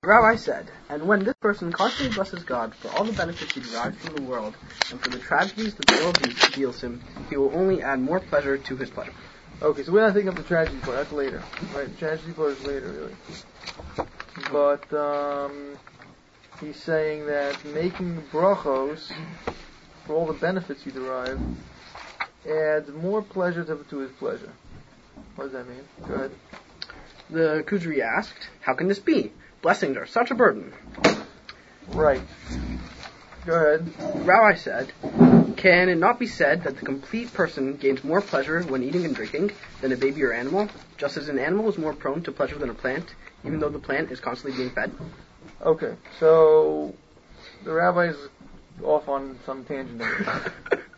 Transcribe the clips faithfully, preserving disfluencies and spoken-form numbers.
Rabbi said, and when this person constantly blesses God for all the benefits he derives from the world, and for the tragedies that the world deals him, he will only add more pleasure to his pleasure. Okay, so we're not thinking of the tragedy part, that's later. Right, the tragedy part is later, really. But, um, he's saying that making brachos, for all the benefits you derive, adds more pleasure to, to his pleasure. What does that mean? Go ahead. The Kuzri asked, how can this be? Blessings are such a burden. Right. Go ahead. Rabbi said, can it not be said that the complete person gains more pleasure when eating and drinking than a baby or animal, just as an animal is more prone to pleasure than a plant, even though the plant is constantly being fed? Okay, so the rabbi's off on some tangent there.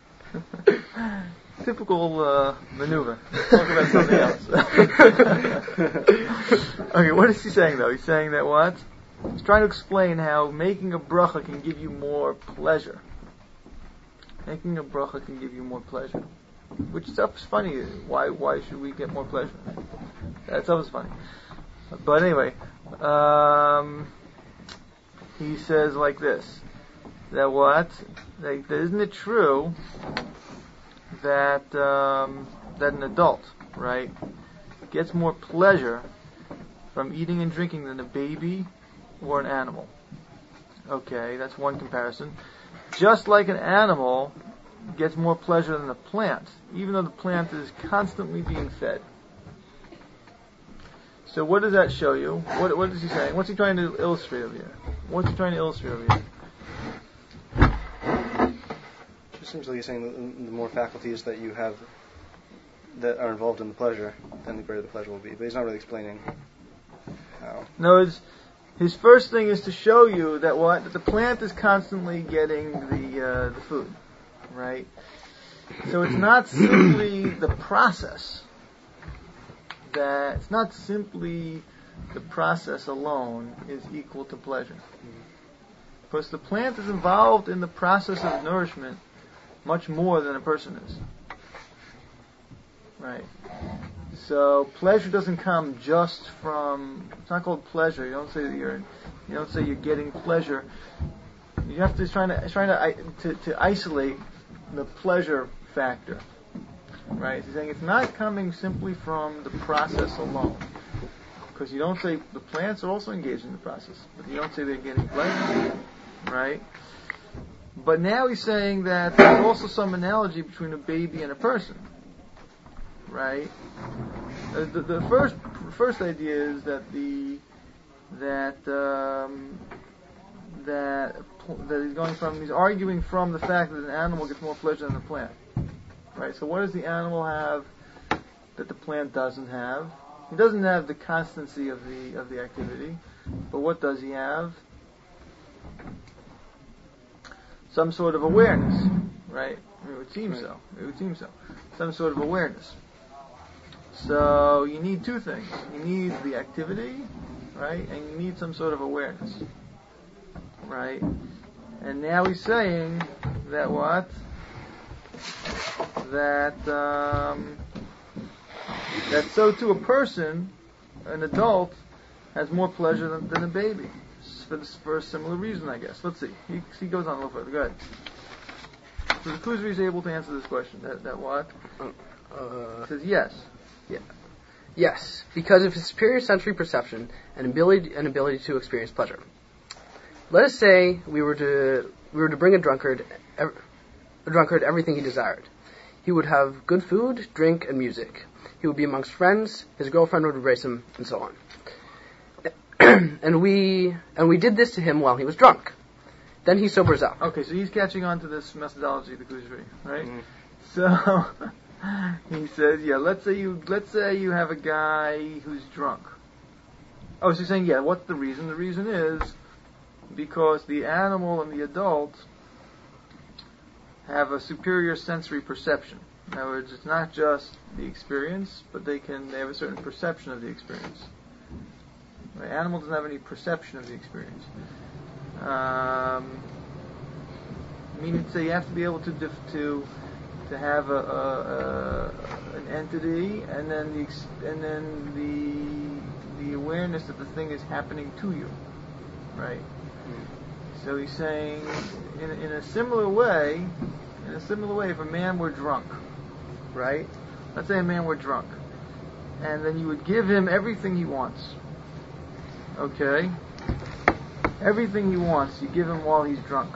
Typical uh, maneuver. Talk about something else. Okay, what is he saying though? He's saying that what? He's trying to explain how making a bracha can give you more pleasure. Making a bracha can give you more pleasure. Which stuff's funny. Why why should we get more pleasure? That stuff is funny. But anyway, um, he says like this, that what? That, that isn't it true that um, that an adult, right, gets more pleasure from eating and drinking than a baby or an animal? Okay, that's one comparison. Just like an animal gets more pleasure than a plant, even though the plant is constantly being fed. So what does that show you? What what is he saying? What's he trying to illustrate over here? What's he trying to illustrate over here? It seems like he's saying that the more faculties that you have that are involved in the pleasure, then the greater the pleasure will be. But he's not really explaining how. No, it's, his first thing is to show you that what that the plant is constantly getting the uh, the food, right? So it's not simply the process. That it's not simply the process alone is equal to pleasure. Because the plant is involved in the process of nourishment much more than a person is. Right. So pleasure doesn't come just from, it's not called pleasure. You don't say that you're, you don't say you're getting pleasure. You have to, it's trying to, it's trying to, to, to isolate the pleasure factor. Right? He's saying it's not coming simply from the process alone. Because you don't say, the plants are also engaged in the process, but you don't say they're getting pleasure. Right? But now he's saying that there's also some analogy between a baby and a person. Right? Uh, the, the first first idea is that the that um, that that he's going from he's arguing from the fact that an animal gets more pleasure than a plant. Right? So what does the animal have that the plant doesn't have? He doesn't have the constancy of the of the activity, but what does he have? Some sort of awareness, right? I mean, it would seem so. It would seem so. Some sort of awareness. So you need two things. You need the activity, right? And you need some sort of awareness, right? And now he's saying that what? That um, that so too a person, an adult, has more pleasure than, than a baby. For, this, for a similar reason, I guess. Let's see. He, he goes on a little further. Go ahead. So the Kuzri is able to answer this question. That, that what? Uh, he says yes. Yeah. Yes, because of his superior sensory perception and ability and ability to experience pleasure. Let us say we were to we were to bring a drunkard a drunkard everything he desired. He would have good food, drink, and music. He would be amongst friends. His girlfriend would embrace him, and so on. and we and we did this to him while he was drunk. Then he sobers up. Okay, so he's catching on to this methodology of the Kuzri, right? Mm. So he says, yeah, let's say you let's say you have a guy who's drunk. Oh, so you're saying, yeah, what's the reason? The reason is because the animal and the adult have a superior sensory perception. In other words, it's not just the experience, but they can they have a certain perception of the experience. The animal doesn't have any perception of the experience. Um, meaning to say you have to be able to dif- to to have a, a, a an entity, and then the ex- and then the the awareness that the thing is happening to you. right? So he's saying, in, in a similar way, in a similar way, if a man were drunk, right? Let's say a man were drunk, and then you would give him everything he wants. Okay? Everything he wants, you give him while he's drunk.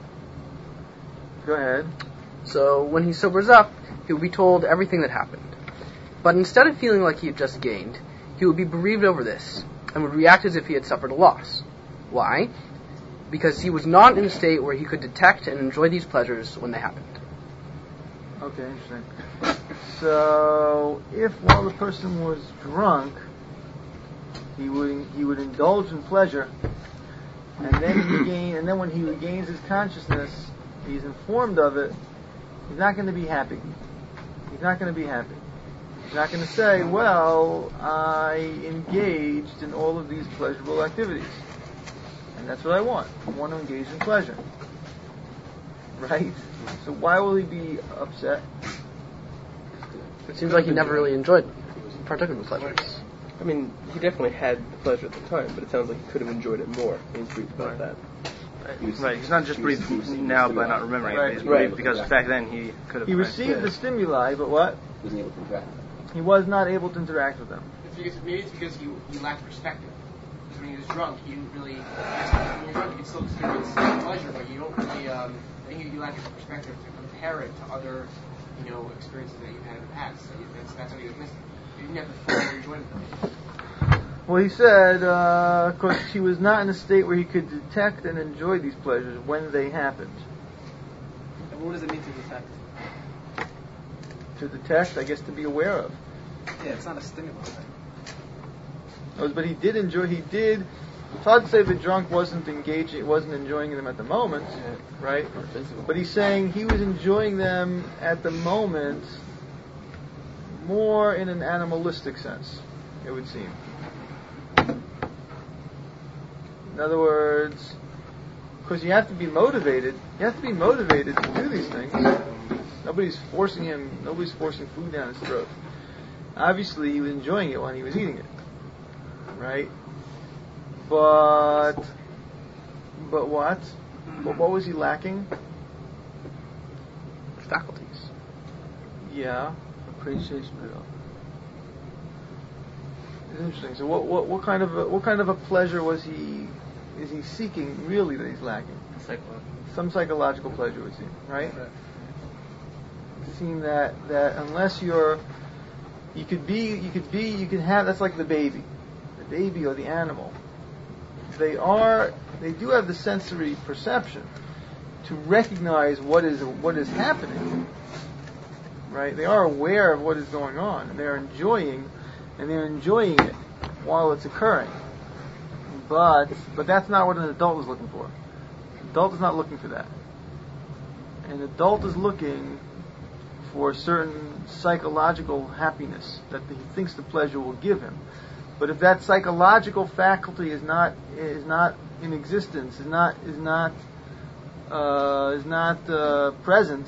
Go ahead. So when he sobers up, he will be told everything that happened. But instead of feeling like he had just gained, he would be bereaved over this, and would react as if he had suffered a loss. Why? Because he was not in a state where he could detect and enjoy these pleasures when they happened. Okay, interesting. So, if while the person was drunk, he would he would indulge in pleasure, and then he gain, and then when he regains his consciousness, he's informed of it. He's not going to be happy. He's not going to be happy. He's not going to say, "Well, I engaged in all of these pleasurable activities, and that's what I want. I want to engage in pleasure." Right? So why will he be upset? It seems like he never really enjoyed, partook in the pleasures. I mean, he definitely had the pleasure at the time, but it sounds like he could have enjoyed it more. He's briefed about that. Right, he's not just breathed now by not remembering Right. it. He's Right. breathed because back then he could have. He received the stimuli, but what? Wasn't able to interact. He was not able to interact with them. It's because, maybe it's because he, he lacked perspective. Because when he was drunk, he didn't really. When you're drunk, you can still experience pleasure, but you don't really. Um, I think you lack perspective to compare it to other, you know, experiences that you've had in the past. So you, that's that's what he was missing. You didn't have the full enjoyment of it. Well, he said, because uh, he was not in a state where he could detect and enjoy these pleasures when they happened. And what does it mean to detect? To detect, I guess, to be aware of. Yeah, it's not a stimulus. Oh, but he did enjoy. He did. It's hard to say the drunk wasn't engaging, wasn't enjoying them at the moment, right? But he's saying he was enjoying them at the moment more in an animalistic sense, it would seem. In other words, because you have to be motivated. You have to be motivated to do these things. Nobody's forcing him. Nobody's forcing food down his throat. Obviously, he was enjoying it when he was eating it, right? But, but what? But what was he lacking? Faculties. Yeah, appreciation. It's interesting. So, what, what, what kind of a, what kind of a pleasure was he? Is he seeking really that he's lacking? Psychological. Some psychological pleasure would seem, right? It seems that that unless you're, you could be, you could be, you can have. That's like the baby, the baby or the animal. They are, they do have the sensory perception to recognize what is what is happening. Right? They are aware of what is going on, and they are enjoying, and they're enjoying it while it's occurring. But but that's not what an adult is looking for. An adult is not looking for that. An adult is looking for a certain psychological happiness that he thinks the pleasure will give him. But if that psychological faculty is not is not in existence, is not is not uh, is not uh, present,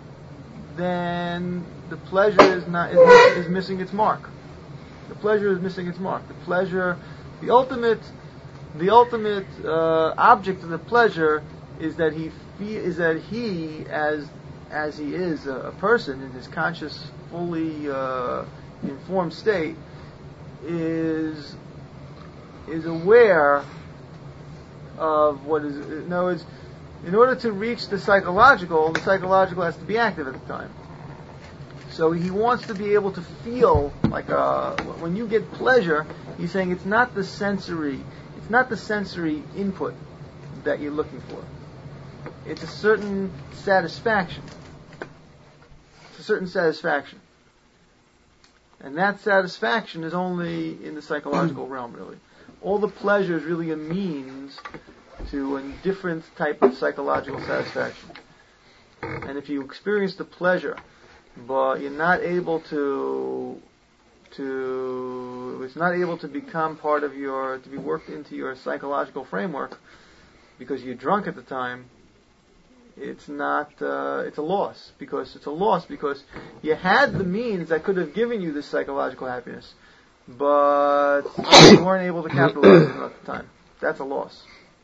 then the pleasure is not is, is missing its mark. The pleasure is missing its mark. The pleasure, the ultimate, the ultimate uh, object of the pleasure is that he fe- is that he as as he is a, a person in his conscious, fully uh, informed state, is is aware of what is. In other words, in order to reach the psychological, the psychological has to be active at the time. So he wants to be able to feel like a, when you get pleasure, he's saying it's not the sensory, it's not the sensory input that you're looking for. It's a certain satisfaction. It's a certain satisfaction. And that satisfaction is only in the psychological realm, really. All the pleasure is really a means to a different type of psychological satisfaction. And if you experience the pleasure, but you're not able to, to, it's not able to become part of your, to be worked into your psychological framework because you're drunk at the time, it's not, uh, it's a loss. Because it's a loss because you had the means that could have given you this psychological happiness, but you weren't able to capitalize on it at the time. That's a loss.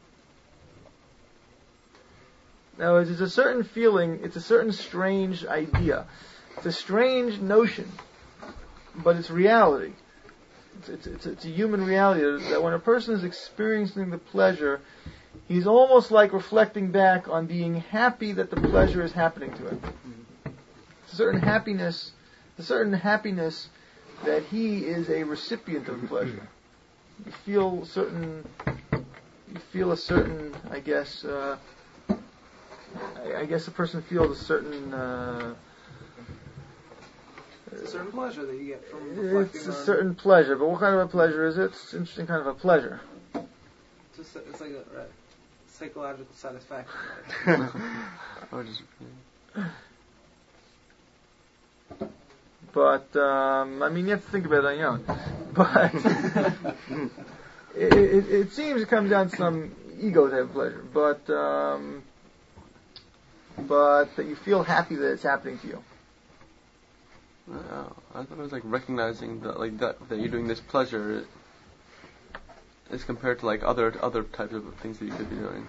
Now, it's a certain feeling, it's a certain strange idea. It's a strange notion, but it's reality. It's, it's, it's, it's a human reality that when a person is experiencing the pleasure, he's almost like reflecting back on being happy that the pleasure is happening to him. It's a certain happiness, a certain happiness that he is a recipient of pleasure. You feel certain, you feel a certain, I guess, uh, I, I guess a person feels a certain, uh, It's a certain pleasure that you get from it's reflecting a on. certain pleasure, but what kind of a pleasure is it? It's an interesting kind of a pleasure. Just, it's like a right, psychological satisfaction. Or just, But, um, I mean, you have to think about it on your own. But, it, it, it seems it comes down to some ego type of pleasure. But, um, but that you feel happy that it's happening to you. oh, I thought it was like recognizing that, like that, that you're doing this pleasure as compared to like other other types of things that you could be doing.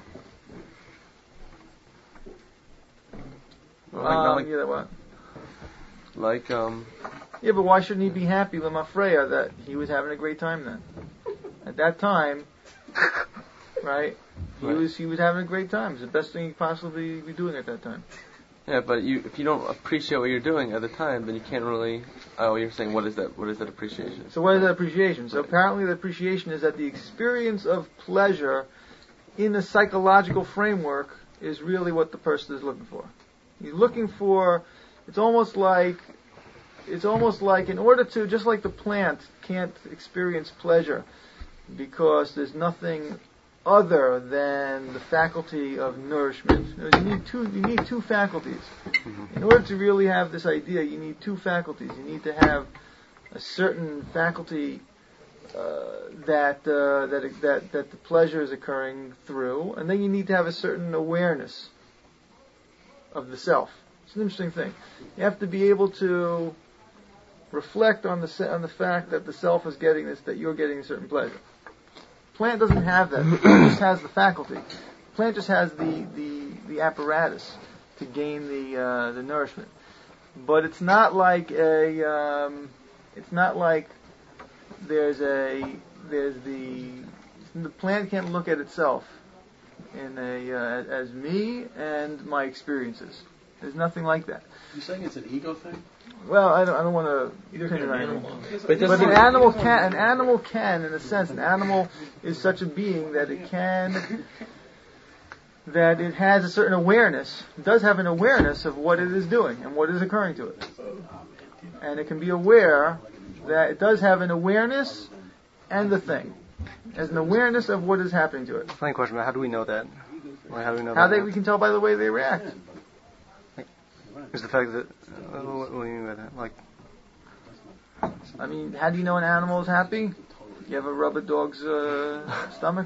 Well, like, not Um, like, yeah, what? like um, Yeah, but why shouldn't he be happy, Lemafreya, that he was having a great time then? At that time, right? He Right. was he was having a great time. It's the best thing he could possibly be doing at that time. yeah, but you if you don't appreciate what you're doing at the time, then you can't really. Oh, you're saying what is that? What is that appreciation? So what is that appreciation? So Right. apparently the appreciation is that the experience of pleasure in a psychological framework is really what the person is looking for. He's looking for, it's almost like, it's almost like in order to, just like the plant can't experience pleasure because there's nothing other than the faculty of nourishment. You need two, you need two faculties. In order to really have this idea, you need two faculties. You need to have a certain faculty uh, that, uh, that that that the pleasure is occurring through, and then you need to have a certain awareness of the self. It's an interesting thing. You have to be able to reflect on the se- on the fact that the self is getting this, that you're getting a certain pleasure. Plant doesn't have that. The plant just has the faculty. The plant just has the, the, the apparatus to gain the uh, the nourishment. But it's not like a um, it's not like there's a there's the the plant can't look at itself in a uh, as me and my experiences. There's nothing like that. You're saying it's an ego thing? Well, I don't I don't want to Either can an animal. But, it But doesn't an animal can, an animal can, in a sense, an animal is such a being that it can, that it has a certain awareness, it does have an awareness of what it is doing and what is occurring to it. And it can be aware that it does have an awareness and the thing. It has an awareness of what is happening to it. Funny question, but how do we know that? Like, how do we know How that? they, we can tell by the way they react. Is the fact that, uh, what, what do you mean by that? Like, I mean, how do you know an animal is happy? You ever rub a dog's uh, stomach?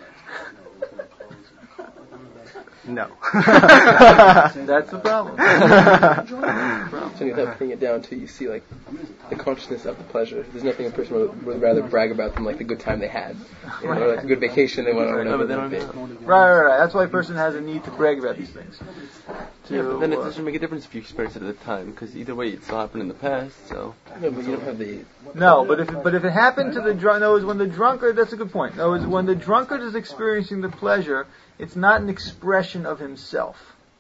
no. That's the problem. So you have to bring it down to you see like the consciousness of the pleasure. There's nothing a person would, would rather brag about than like the good time they had, you know, or like a good vacation they went on. No, Whatever but they it don't may have be. Right, right, right. That's why a person has a need to brag about these things. To, Yeah, but then it uh, doesn't make a difference if you experience it at the time, because either way, it still happened in the past. So No, but you don't have the. no, but if it, but if it happened to the drunk, no, it's when the drunkard. That's a good point. No, it's when the drunkard is experiencing the pleasure. It's not an expression of himself.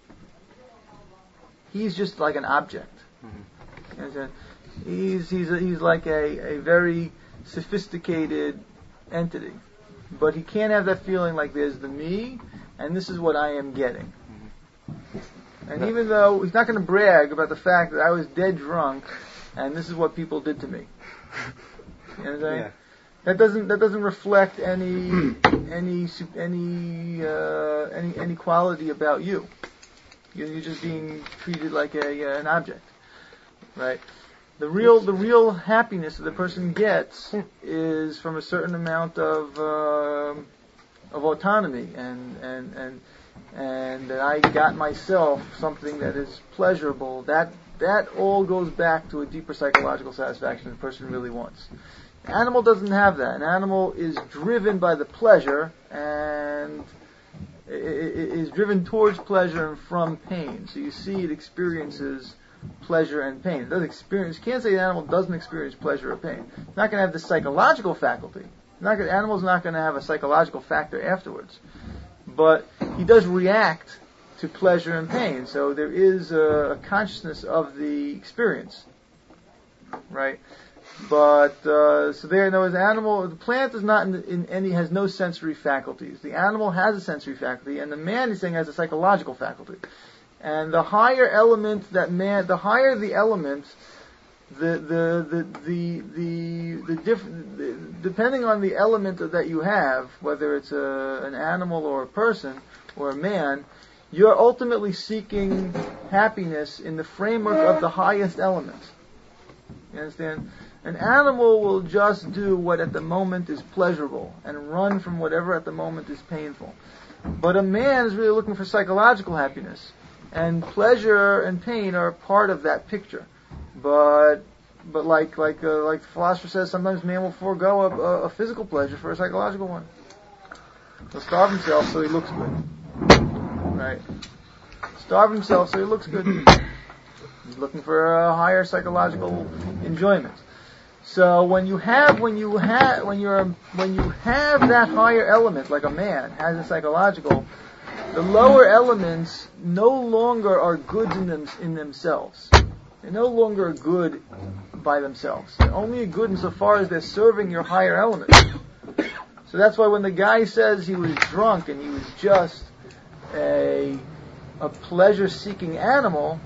He's just like an object. You understand? He's he's a, he's like a, a very sophisticated entity, but he can't have that feeling like there's the me, and this is what I am getting. And even though he's not going to brag about the fact that I was dead drunk, and this is what people did to me. You know what I'm saying? Yeah. That doesn't that doesn't reflect any any sup- any uh, any any quality about you. You're, you're just being treated like a uh, an object, right? The real the real happiness that the person gets is from a certain amount of um of autonomy and and and and that I got myself something that is pleasurable. That that all goes back to a deeper psychological satisfaction the person really wants. An animal doesn't have that. An animal is driven by the pleasure, and it, is driven towards pleasure and from pain. So you see it experiences pleasure and pain. It doesn't experience. You can't say the animal doesn't experience pleasure or pain. It's not going to have the psychological faculty. It's not gonna, animal's not going to have a psychological factor afterwards. But he does react to pleasure and pain. So there is a, a consciousness of the experience, right? But uh, so there, in other words, the animal, the plant is not in, in any has no sensory faculties. The animal has a sensory faculty, and the man is saying has a psychological faculty. And the higher element that man, the higher the element, the the the the the, the, diff, the depending on the element that you have, whether it's a, an animal or a person or a man, you're ultimately seeking happiness in the framework of the highest element. You understand? An animal will just do what at the moment is pleasurable and run from whatever at the moment is painful. But a man is really looking for psychological happiness. And pleasure and pain are part of that picture. But but like like uh, like the philosopher says, sometimes man will forego a, a, a physical pleasure for a psychological one. He'll starve himself so he looks good. Right? Starve himself so he looks good. He's looking for a higher psychological enjoyment. So when you have when you have when you're when you have that higher element, like a man has a psychological, the lower elements no longer are goods in them in themselves. They're no longer good by themselves. They're only good insofar as they're serving your higher element. So that's why when the guy says he was drunk and he was just a a pleasure-seeking animal,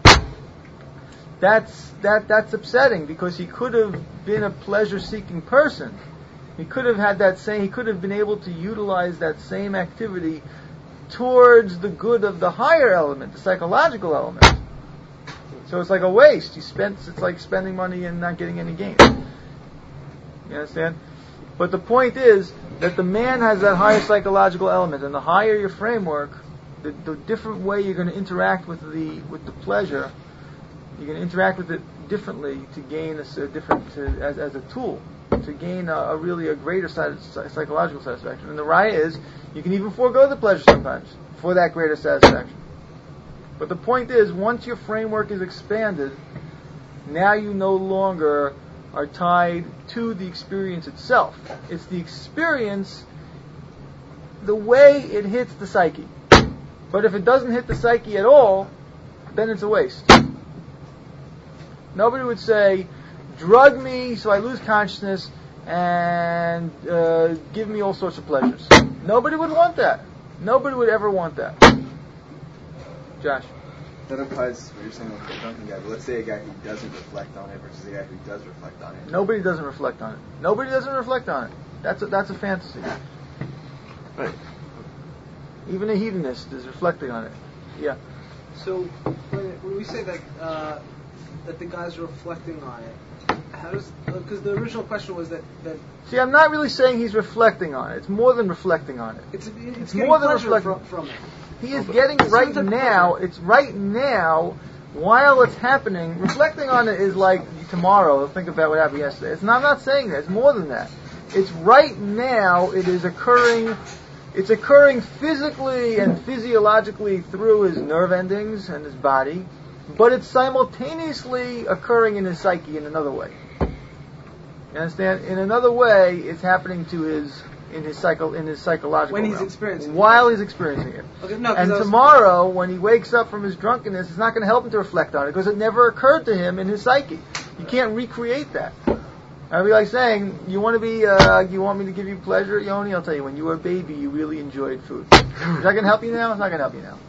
that's that that's upsetting, because he could have been a pleasure-seeking person. He could have had that same. He could have been able to utilize that same activity towards the good of the higher element, the psychological element. So it's like a waste. You spent. It's like spending money and not getting any gain. You understand? But the point is that the man has that higher psychological element, and the higher your framework, the, the different way you're going to interact with the with the pleasure, you're going to interact with it differently to gain a, a different to, as as a tool to gain a, a really a greater side, psychological satisfaction. And the raya is you can even forego the pleasure sometimes for that greater satisfaction. But the point is, once your framework is expanded, now you no longer are tied to the experience itself. It's the experience, the way it hits the psyche. But if it doesn't hit the psyche at all, then it's a waste. Nobody would say, drug me so I lose consciousness and uh, give me all sorts of pleasures. Nobody would want that. Nobody would ever want that. Josh? That implies what you're saying with the drunken guy, but let's say a guy who doesn't reflect on it versus a guy who does reflect on it. Nobody doesn't reflect on it. Nobody doesn't reflect on it. That's a, that's a fantasy. Right. Even a hedonist is reflecting on it. Yeah. So when, when we say that uh, that the guy's reflecting on it, how does, because the original question was that, that See, I'm not really saying he's reflecting on it. It's more than reflecting on it. it's it's, It's getting more than pleasure reflecting. from, from it. He is getting right now, it's right now, while it's happening, reflecting on it is like tomorrow, think about what happened yesterday. It's not, I'm not saying that, it's more than that. It's right now, it is occurring, it's occurring physically and physiologically through his nerve endings and his body, but it's simultaneously occurring in his psyche in another way. You understand? In another way, it's happening to his in his psycho in his psychological When he's realm, experiencing it. while he's experiencing it. Okay, no, 'cause And I was- tomorrow, when he wakes up from his drunkenness, it's not going to help him to reflect on it because it never occurred to him in his psyche. You can't recreate that. I'd be like saying, "You want to be? Uh, you want me to give you pleasure, Yoni? I'll tell you. When you were a baby, you really enjoyed food. Is that going to help you now? It's not going to help you now."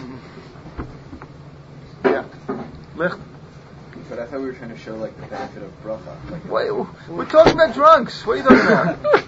Yeah, Licht. But I thought we were trying to show like the benefit of bracha. Like Wait, we're talking about drunks. What are you talking about?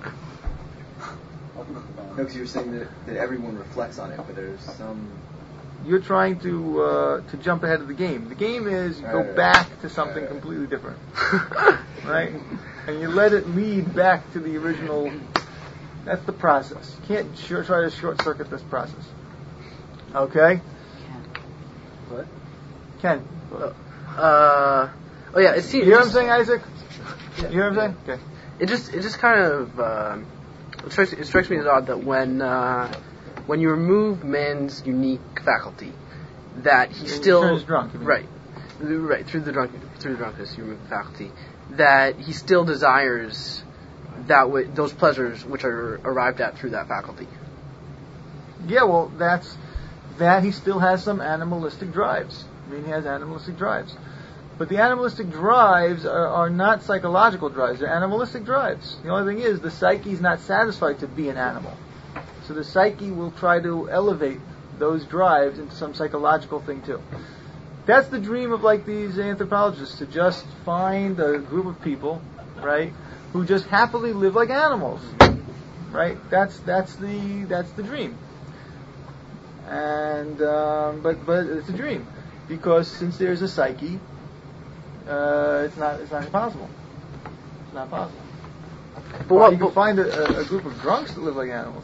No, because you were saying that, that everyone reflects on it, but there's some. You're trying to uh, to jump ahead of the game. The game is you go Right, right, back to something right, right. completely different, right? And you let it lead back to the original. That's the process. You can't sh- try to short circuit this process. Okay? What? Ken. Uh, oh yeah, it seems. You hear what I'm saying, Isaac? You hear what I'm saying? Okay. It just it just kind of um, it strikes it strikes me as odd that when uh, when you remove man's unique faculty, that he He still turns drunk, you mean? right, right through the drunk through the drunkenness you remove the faculty, that he still desires that w- those pleasures which are arrived at through that faculty. Yeah, well, that's that he still has some animalistic drives. I mean, he has animalistic drives. But the animalistic drives are, are not psychological drives. They're animalistic drives. The only thing is, the psyche is not satisfied to be an animal. So the psyche will try to elevate those drives into some psychological thing too. That's the dream of like these anthropologists, to just find a group of people, right, who just happily live like animals, right? That's that's the that's the dream. And um, but but it's a dream, because since there's a psyche, uh, it's not it's not possible. It's not possible. But Well, what, you can but, find a, a, a group of drunks that live like animals,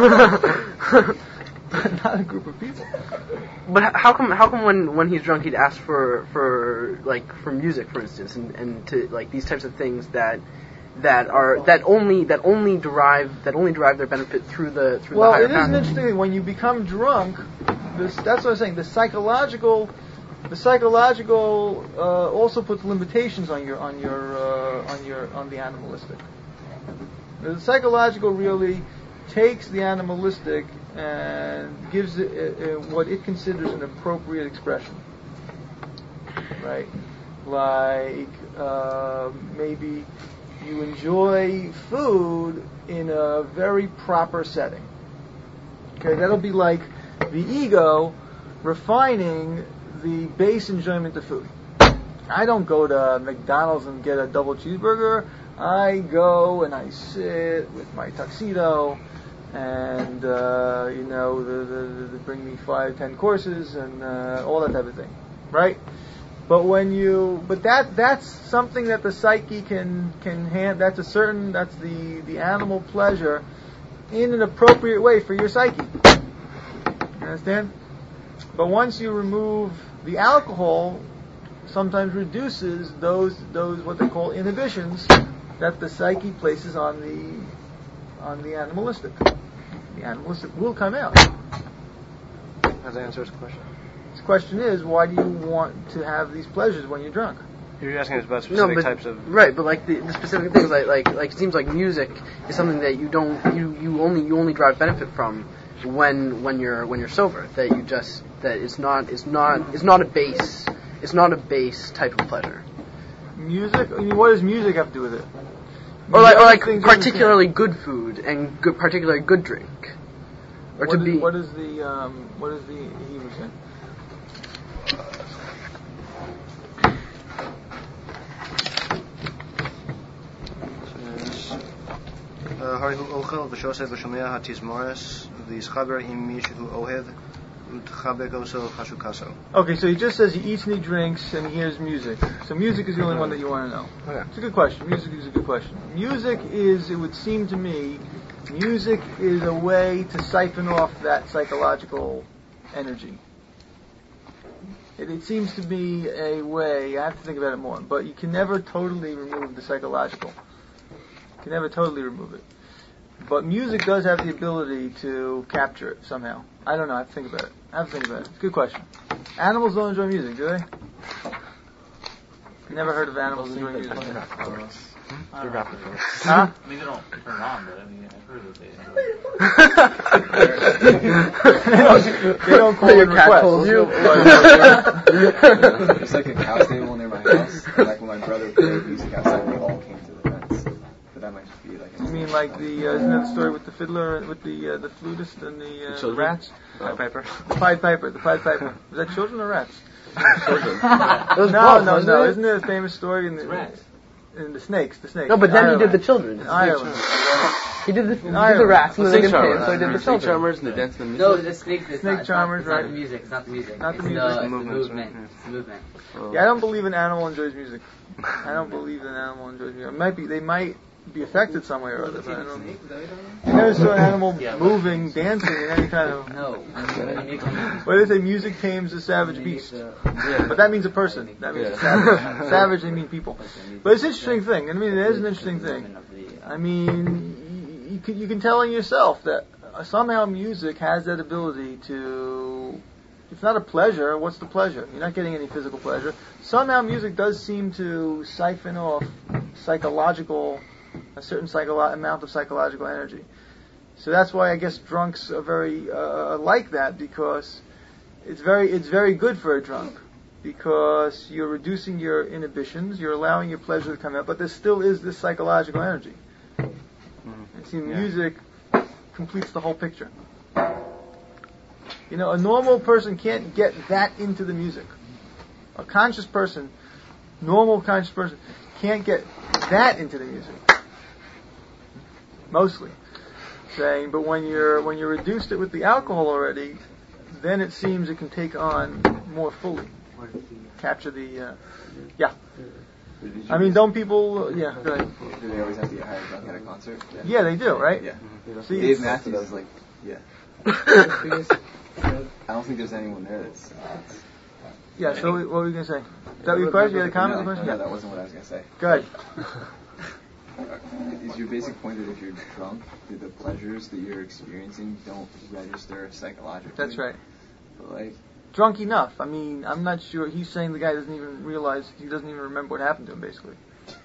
but not a group of people. but h- how come how come when, when he's drunk he'd ask for for like for music, for instance, and, and to like these types of things that that are that only that only derive that only derive their benefit through the through Well, the higher it is an faculty. interesting thing. When you become drunk, this, that's what I'm saying. The psychological, the psychological uh, also puts limitations on your on your uh, on your on the animalistic. The psychological really takes the animalistic and gives it uh, uh, what it considers an appropriate expression, right? Like uh, maybe you enjoy food in a very proper setting. Okay, that'll be like the ego refining the base enjoyment of food. I don't go to McDonald's and get a double cheeseburger. I go and I sit with my tuxedo, and uh, you know, the, the, the bring me five, ten courses, and uh, all that type of thing, right? But when you, but that that's something that the psyche can can hand. That's a certain. That's the the animal pleasure in an appropriate way for your psyche. You understand? But once you remove the alcohol, sometimes reduces those those what they call inhibitions that the psyche places on the on the animalistic. The animalistic will come out. Does that answer his question? The question is, why do you want to have these pleasures when you're drunk? You're asking us about No, specific but, types of. right, but like the, the specific things, like like like it seems like music is something that you don't you, you only you only derive benefit from when when you're when you're sober. That you just that it's not it's not it's not a base it's not a base type of pleasure. Music? I mean, what does music have to do with it? Or like or like Things you particularly good food and good particularly good drink. Or what to is, be what is the um, what is the Hebrew saying? הרי הוא אוכל ושוסף ושומע התזמורס ויסחבר עם מי שהוא אוהב ותחבק אותו חשוקסו. Okay, so he just says he eats and he drinks and he hears music. So music is the only one that you want to know. Okay. It's a good question. Music is a good question. Music is, it would seem to me, music is a way to siphon off that psychological energy. It, it seems to be a way, I have to think about it more, but you can never totally remove the psychological. You can never totally remove it. But music does have the ability to capture it somehow. I don't know, I have to think about it. I have to think about it. It's a good question. Animals don't enjoy music, do they? Never heard of animals enjoying music. Huh? I mean, they don't turn it on, but I mean, I've heard that they enjoy it. they, don't, they don't call Your in cat requests. told you? There's like a cow stable near my house. And like when my brother played music outside, we all came to the fence. But that might just be like. You mean like the, uh, isn't that the story with the fiddler, with the uh, the flutist and the, uh, the rats? Pied Piper. The Pied Piper, the Pied Piper. Was that children or rats? Those no, both, no, wasn't no. it? Isn't there a famous story in the, Rats. in the snakes, the snakes? No, but then he Ireland. did the children. In Ireland. He did the, he did the Ireland. rats and the Snake didn't pay, charmers. so he did the Snake children. charmers and the dance and the No, music. the snake. It's Snake not, charmers, it's not, right. It's not the music. It's not the music. Not the it's music. The, It's the it's the movements, movement. right? It's the movement. Oh. Yeah, I don't believe an animal enjoys music. I don't believe an animal enjoys music. It might be, they might be affected some way or other, but I don't. You never saw an animal Yeah, but- moving, dancing in any kind of. No. I mean, when you make a- What do they say? Music tames the savage when you make beast. the- Yeah. But that means a person. That means Yeah. a savage. Savage, they mean people. But it's an interesting thing. I mean, it is an interesting thing. I mean, you can, you can tell in yourself that uh, somehow music has that ability to, it's not a pleasure, what's the pleasure? You're not getting any physical pleasure. Somehow music does seem to siphon off psychological, a certain psycholo- amount of psychological energy. So that's why I guess drunks are very uh, like that, because it's very it's very good for a drunk, because you're reducing your inhibitions, you're allowing your pleasure to come out, but there still is this psychological energy. Mm-hmm. And see, yeah. music completes the whole picture. You know, a normal person can't get that into the music. A conscious person, normal conscious person, can't get that into the music. Mostly. Saying, but when you're when you're reduced it with the alcohol already, then it seems it can take on more fully. Capture the, uh, yeah. I mean, don't people, yeah, go ahead. Do they always have to get hired drunk at a concert? Yeah, yeah they do, right? Yeah. Mm-hmm. See, Dave Matthews was like, yeah. I don't think there's anyone there that's... that's yeah, so what were you going to say? Is that your question? You had a comment? No, question? no, that wasn't what I was going to say. Go ahead. Is your basic point that if you're drunk, that the pleasures that you're experiencing don't register psychologically? That's right. But like... Drunk enough. I mean, I'm not sure. He's saying the guy doesn't even realize, he doesn't even remember what happened to him, basically.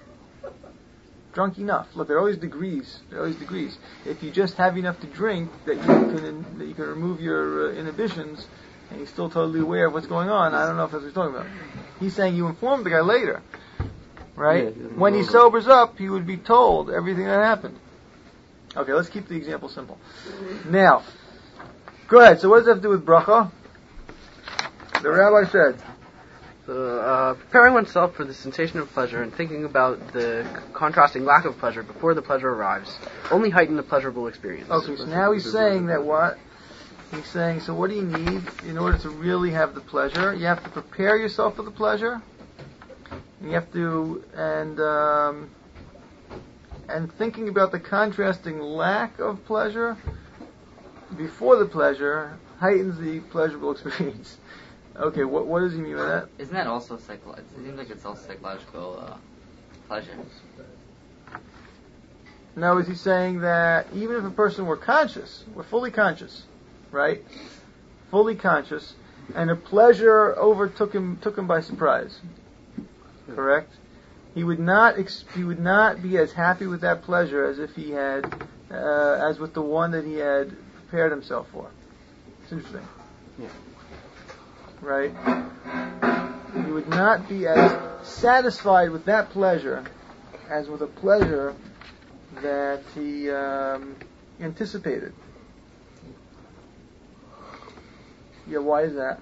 Drunk enough. Look, there are always degrees. There are always degrees. If you just have enough to drink that you can that you can remove your uh, inhibitions, and you're still totally aware of what's going on, I don't know if that's what he's talking about. He's saying you inform the guy later, right? Yeah, he when he sobers up, he would be told everything that happened. Okay, let's keep the example simple. Now, go ahead. So what does that have to do with bracha? The rabbi said, So, uh, preparing oneself for the sensation of pleasure and thinking about the c- contrasting lack of pleasure before the pleasure arrives only heighten the pleasurable experience. Okay, so now he's saying that what? He's saying, so what do you need in order to really have the pleasure? You have to prepare yourself for the pleasure. You have to, and um, and thinking about the contrasting lack of pleasure before the pleasure heightens the pleasurable experience. Okay, what what does he mean by that? Isn't that also psychological? It seems like it's also psychological uh, pleasure. Now, is he saying that even if a person were conscious, were fully conscious, right? Fully conscious, and a pleasure overtook him, took him by surprise, correct? He would not ex- he would not be as happy with that pleasure as if he had, uh, as with the one that he had prepared himself for. It's interesting. Yeah. Right? He would not be as satisfied with that pleasure as with a pleasure that he um, anticipated. Yeah, why is that?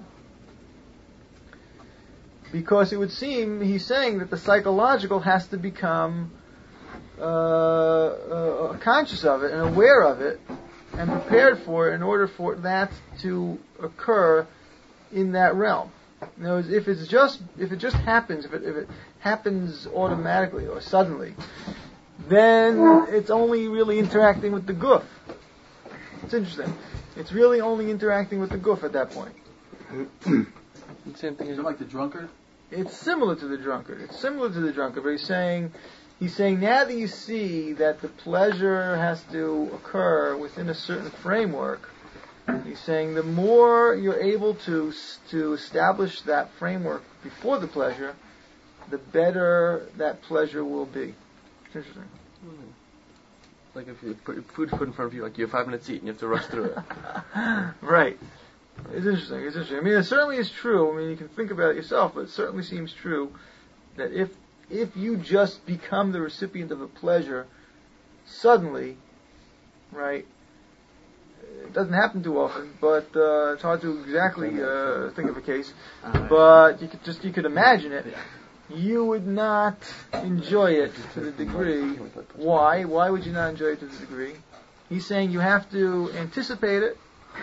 Because it would seem he's saying that the psychological has to become uh, uh, conscious of it and aware of it and prepared for it in order for that to occur in that realm. In other words, if it's just if it just happens, if it if it happens automatically or suddenly, then it's only really interacting with the guf. It's interesting. It's really only interacting with the guf at that point. Same thing. Is it like the drunkard? It's similar to the drunkard. It's similar to the drunkard, but he's saying he's saying now that you see that the pleasure has to occur within a certain framework. He's saying the more you're able to to establish that framework before the pleasure, the better that pleasure will be. It's interesting. Mm. Like if you put food put in front of you, like you have five minutes to eat and you have to rush through it. Right. It's interesting. It's interesting. I mean, it certainly is true. I mean, you can think about it yourself, but it certainly seems true that if if you just become the recipient of a pleasure suddenly, right? It doesn't happen too often, but uh, it's hard to exactly uh, think of a case. But you could just you could imagine it. You would not enjoy it to the degree. Why? Why would you not enjoy it to the degree? He's saying you have to anticipate it.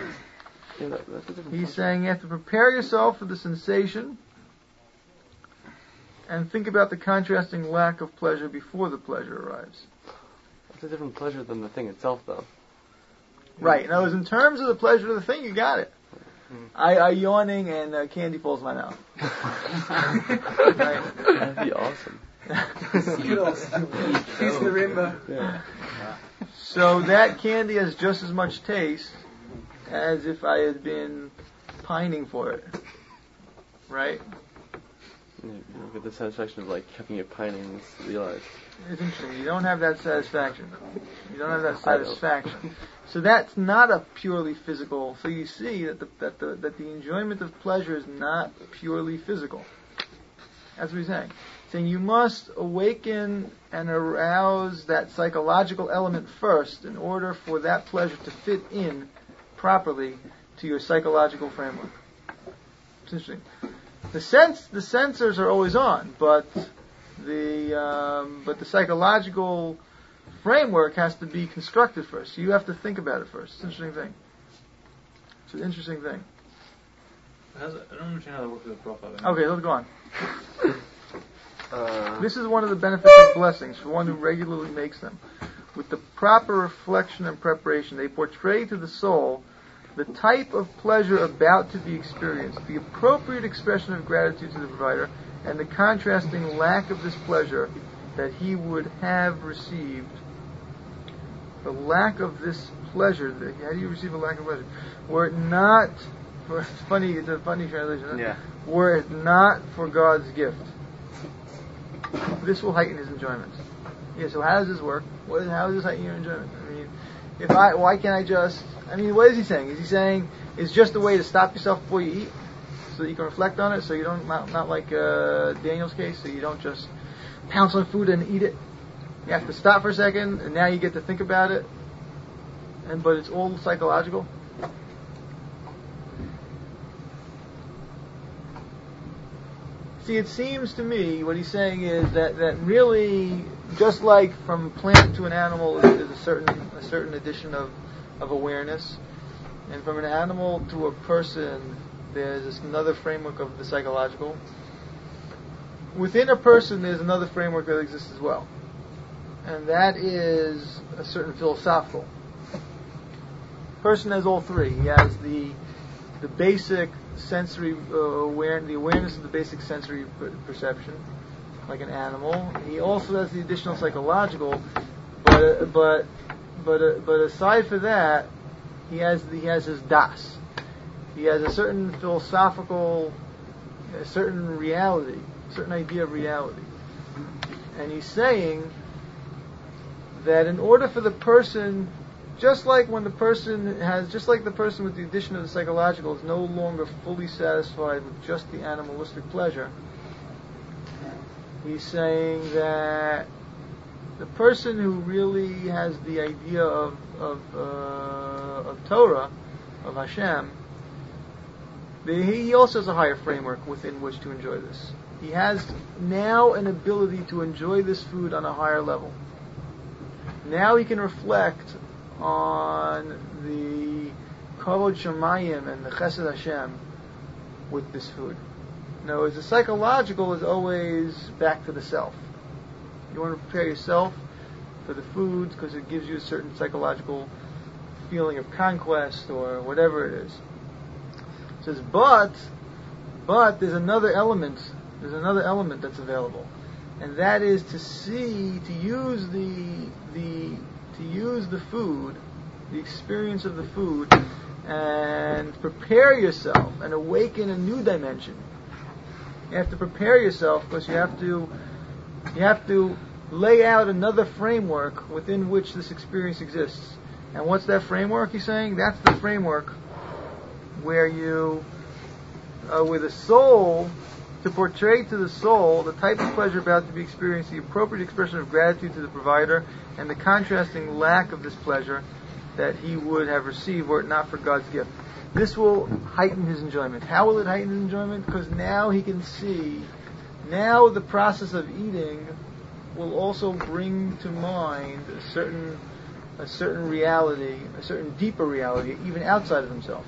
He's saying you have to prepare yourself for the sensation and think about the contrasting lack of pleasure before the pleasure arrives. That's a different pleasure than the thing itself, though. Right. In other words, in terms of the pleasure of the thing, you got it. Mm. I, I yawning and uh, candy falls in my mouth. Right. That'd be awesome. Good old piece of the rainbow. Yeah. So that candy has just as much taste as if I had been pining for it. Right? You don't get the satisfaction of like having it pining and realize. It's interesting. You don't have that satisfaction. You don't have that satisfaction. So that's not a purely physical. So you see that the that the that the enjoyment of pleasure is not purely physical. That's what he's saying. He's saying you must awaken and arouse that psychological element first in order for that pleasure to fit in properly to your psychological framework. It's interesting. The sense the sensors are always on, but the um, but the psychological framework has to be constructed first. You have to think about it first. It's an interesting thing. It's an interesting thing. How's it, I don't understand how that works with the profile. Okay, let's go on. Uh, This is one of the benefits of blessings for one who regularly makes them. With the proper reflection and preparation, they portray to the soul the type of pleasure about to be experienced, the appropriate expression of gratitude to the provider, and the contrasting lack of this pleasure that he would have received. The lack of this pleasure, that, how do you receive a lack of pleasure? Were it not, for, it's funny, it's a funny translation, huh? Yeah. Were it not for God's gift. This will heighten his enjoyment. Yeah, so how does this work? What is, how does this heighten your enjoyment? I mean, if I, why can't I just, I mean, what is he saying? Is he saying it's just a way to stop yourself before you eat, so that you can reflect on it, so you don't, not, not like uh, Daniel's case, so you don't just pounce on food and eat it. You have to stop for a second, and now you get to think about it, and but it's all psychological. See, it seems to me what he's saying is that, that really, just like from plant to an animal, there's a certain a certain addition of, of awareness, and from an animal to a person, there's this another framework of the psychological. Within a person, there's another framework that exists as well, and that is a certain philosophical. Person has all three. He has the the basic sensory uh, aware, the awareness of the basic sensory per- perception, like an animal. He also has the additional psychological, but uh, but but uh, but aside for that, he has the, he has his das. He has a certain philosophical, a certain reality, a certain idea of reality, and he's saying that in order for the person, just like when the person has, just like the person with the addition of the psychological is no longer fully satisfied with just the animalistic pleasure, he's saying that the person who really has the idea of of, uh, of Torah, of Hashem, he also has a higher framework within which to enjoy this. He has now an ability to enjoy this food on a higher level. Now he can reflect on the Kavod Shemayim and the Chesed Hashem with this food. In other words, the psychological is always back to the self. You want to prepare yourself for the foods because it gives you a certain psychological feeling of conquest or whatever it is. It says, but, but there's another element, there's another element that's available. And that is to see, to use the, the, to use the food, the experience of the food, and prepare yourself and awaken a new dimension. You have to prepare yourself because you have to, you have to lay out another framework within which this experience exists. And what's that framework, he's saying? That's the framework where you, uh, where the soul, to portray to the soul the type of pleasure about to be experienced, the appropriate expression of gratitude to the provider, and the contrasting lack of this pleasure that he would have received were it not for God's gift. This will heighten his enjoyment. How will it heighten his enjoyment? Because now he can see, now the process of eating will also bring to mind a certain, a certain reality, a certain deeper reality, even outside of himself.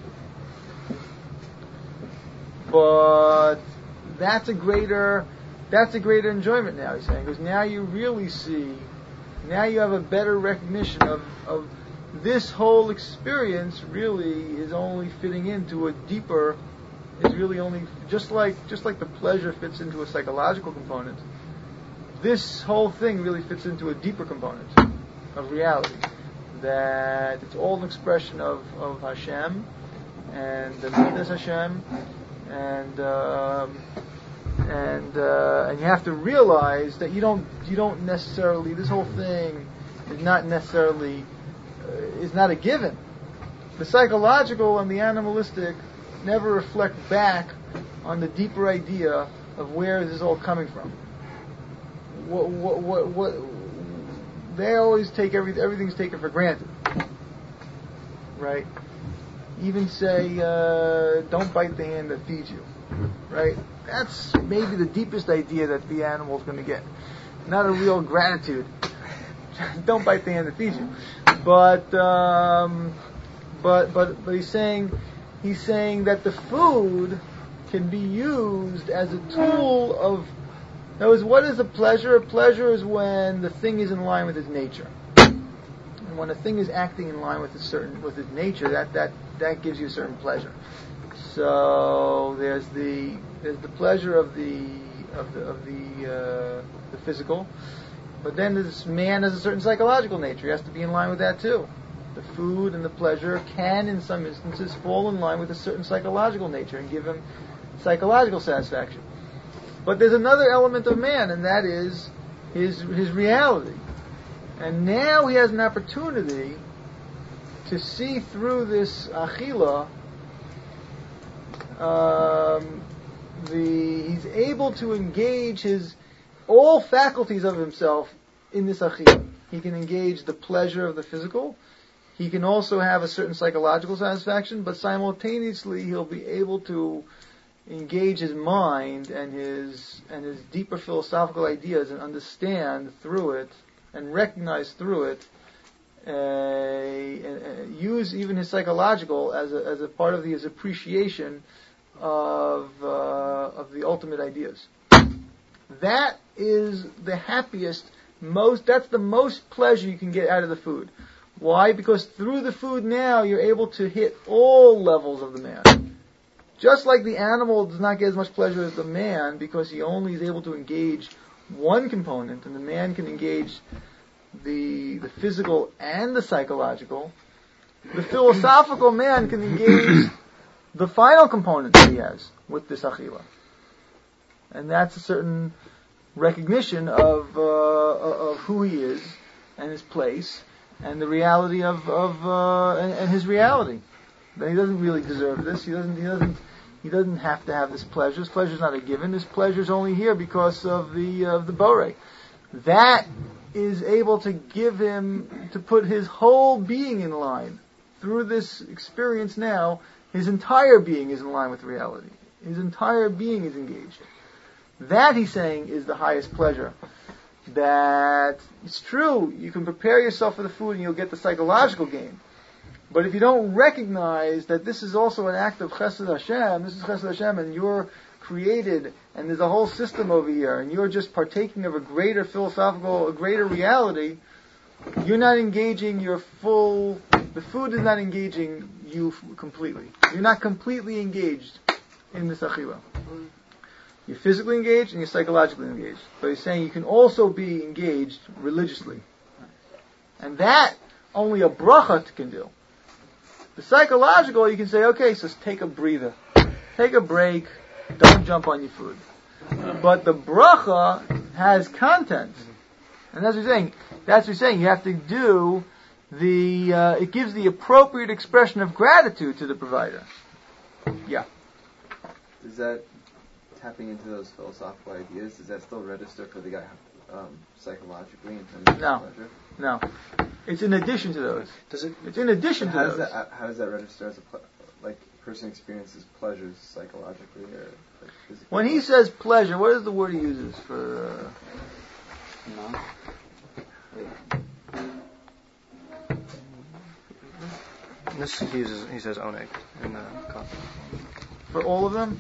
But that's a greater, that's a greater enjoyment now, he's saying, because now you really see, now you have a better recognition of, of this whole experience really is only fitting into a deeper, is really only, just like, just like the pleasure fits into a psychological component, this whole thing really fits into a deeper component of reality, that it's all an expression of, of Hashem and the Midas Hashem, and um, and uh, and you have to realize that you don't you don't necessarily, this whole thing is not necessarily uh, is not a given. The psychological and the animalistic never reflect back on the deeper idea of where this is all coming from. What, what, what, what, they always take every, everything's taken for granted, right? Even say, uh, don't bite the hand that feeds you, right? That's maybe the deepest idea that the animal's going to get. Not a real gratitude. Don't bite the hand that feeds you. But, um, but, but, but he's saying, he's saying that the food can be used as a tool of. In other words, what is a pleasure? A pleasure is when the thing is in line with its nature. And when a thing is acting in line with a certain with its nature, that, that, that gives you a certain pleasure. So there's the there's the pleasure of the of the of the uh, the physical, but then this man has a certain psychological nature. He has to be in line with that too. The food and the pleasure can, in some instances, fall in line with a certain psychological nature and give him psychological satisfaction. But there's another element of man, and that is his his reality. And now he has an opportunity to see through this achila. Um, the he's able to engage his all faculties of himself in this achila. He can engage the pleasure of the physical. He can also have a certain psychological satisfaction, but simultaneously he'll be able to engage his mind and his and his deeper philosophical ideas and understand through it and recognize through it, uh, and use even his psychological as a, as a part of the, his appreciation of uh, of the ultimate ideas. That is the happiest, most. That's the most pleasure you can get out of the food. Why? Because through the food now you're able to hit all levels of the man. Just like the animal does not get as much pleasure as the man because he only is able to engage one component, and the man can engage the the physical and the psychological, the philosophical man can engage the final component that he has with this achila. And that's a certain recognition of uh, of who he is and his place and the reality of of uh, and, and his reality. That he doesn't really deserve this. He doesn't. He doesn't. He doesn't have to have this pleasure. This pleasure is not a given. This pleasure is only here because of the of the borei. That is able to give him, to put his whole being in line through this experience. Now his entire being is in line with reality. His entire being is engaged. That, he's saying, is the highest pleasure. That it's true. You can prepare yourself for the food and you'll get the psychological gain. But if you don't recognize that this is also an act of Chesed Hashem, this is Chesed Hashem, and you're created, and there's a whole system over here, and you're just partaking of a greater philosophical, a greater reality, you're not engaging your full, the food is not engaging you completely. You're not completely engaged in this achila. You're physically engaged and you're psychologically engaged. But he's saying you can also be engaged religiously. And that only a bracha can do. The psychological, you can say, okay, so take a breather. Take a break. Don't jump on your food. But the bracha has content. And that's what he's saying. That's what he's saying. You have to do the, uh, it gives the appropriate expression of gratitude to the provider. Yeah. Does that, tapping into those philosophical ideas, does that still register for the guy um, psychologically in terms of no. pleasure? No. It's in addition to those. Does it? It's in addition how to does those. That, how does that register as a ple- like person experiences pleasures psychologically or like physically? When he says pleasure, what is the word he uses for? Uh, No. This he uses. He says oneg in the copy. for all of them?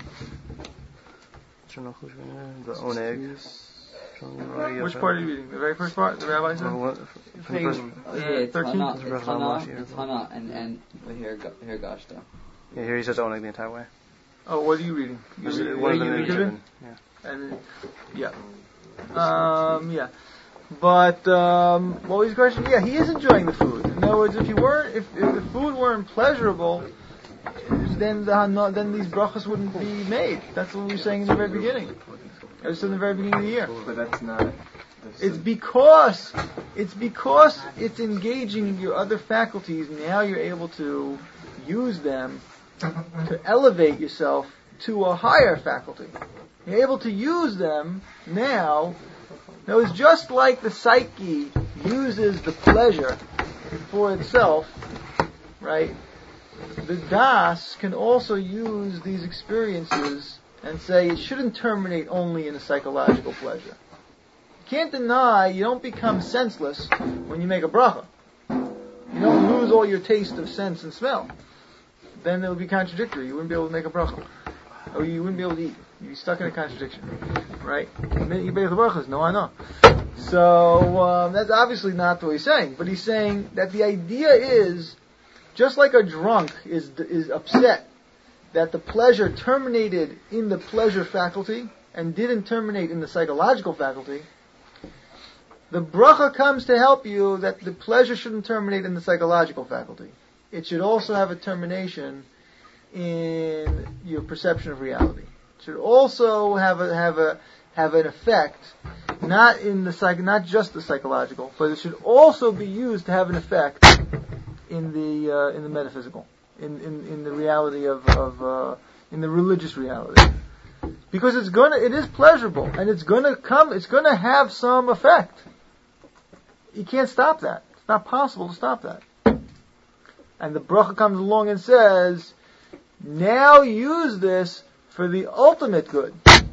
The oneg. Which part are you reading? The very first part? The rabbi said? Well, what, from the first, Yeah, it's thirteen? Hana, It's it's Rav Hana, Rashi, it's yeah. Hana, and and here here Gashta. yeah, here he says oneg the entire way. Oh, what are you reading? You This read, is one of you them read is it? given. Yeah. And, yeah. Um, yeah. But um, what was the question? Yeah, he is enjoying the food. In other words, if you weren't, if, if the food weren't pleasurable, then the, then these brachas wouldn't be made. That's what we were saying in the very beginning. It was in the very beginning of the year. But that's not. It's because it's because it's engaging your other faculties. Now you're able to use them to elevate yourself to a higher faculty. You're able to use them now. Now it's just like the psyche uses the pleasure for itself, right? The das can also use these experiences and say it shouldn't terminate only in a psychological pleasure. You can't deny you don't become senseless when you make a bracha. You don't lose all your taste of sense and smell. Then it would be contradictory. You wouldn't be able to make a bracha. Or you wouldn't be able to eat. You'd be stuck in a contradiction. Right? You make the brachas. No, I know. So, um, that's obviously not what he's saying. But he's saying that the idea is, just like a drunk is is upset that the pleasure terminated in the pleasure faculty and didn't terminate in the psychological faculty, the bracha comes to help you that the pleasure shouldn't terminate in the psychological faculty. It should also have a termination in your perception of reality. It should also have a have a have an effect, not in the psych, not just the psychological, but it should also be used to have an effect in the uh, in the metaphysical, in, in, in the reality of, of uh, in the religious reality, because it's gonna it is pleasurable and it's gonna come it's gonna have some effect. You can't stop that. It's not possible to stop that. And the bracha comes along and says, now use this for the ultimate good.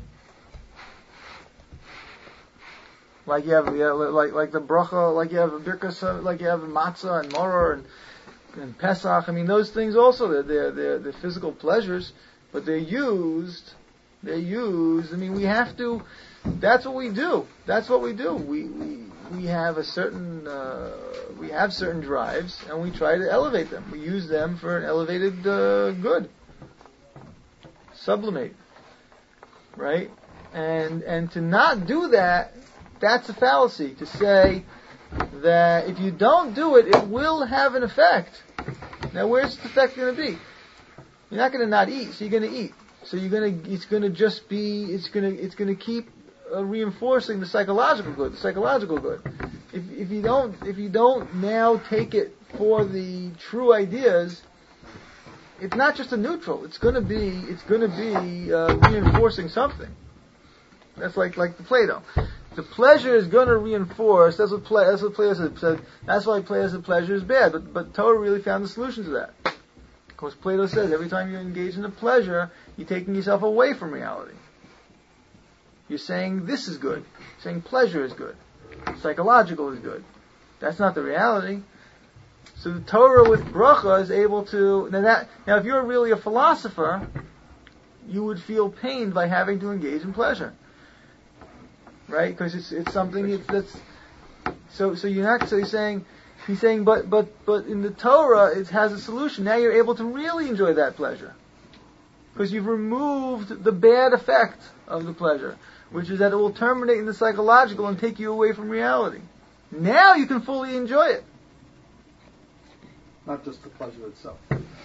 Like you have, yeah, like like the bracha, like you have birkas, like you have matzah and maror and, and Pesach. I mean, those things also they're they're they're, they're physical pleasures, but they're used. They're used. I mean, we have to. That's what we do. That's what we do. We we we have a certain uh, we have certain drives, and we try to elevate them. We use them for an elevated uh, good. Sublimate, right? And and to not do that. That's a fallacy, to say that if you don't do it, it will have an effect. Now, where's the effect going to be? You're not going to not eat, so you're going to eat. So you're going to, it's going to just be, it's going to, it's going to keep uh, reinforcing the psychological good, the psychological good. If, if you don't, if you don't now take it for the true ideas, it's not just a neutral. It's going to be, it's going to be uh, reinforcing something. That's like, like the Plato. The pleasure is going to reinforce. That's what play, that's what Plato said. That's why Plato said pleasure is bad. But but Torah really found the solution to that. Of course, Plato says every time you engage in a pleasure, you're taking yourself away from reality. You're saying this is good. You're saying pleasure is good. Psychological is good. That's not the reality. So the Torah with bracha is able to now that now if you're really a philosopher, you would feel pained by having to engage in pleasure. Right, because it's it's something it's, that's so so you're not so he's saying he's saying but but but in the Torah it has a solution. Now you're able to really enjoy that pleasure because you've removed the bad effect of the pleasure, which is that it will terminate in the psychological and take you away from reality. Now you can fully enjoy it. Not just the pleasure itself.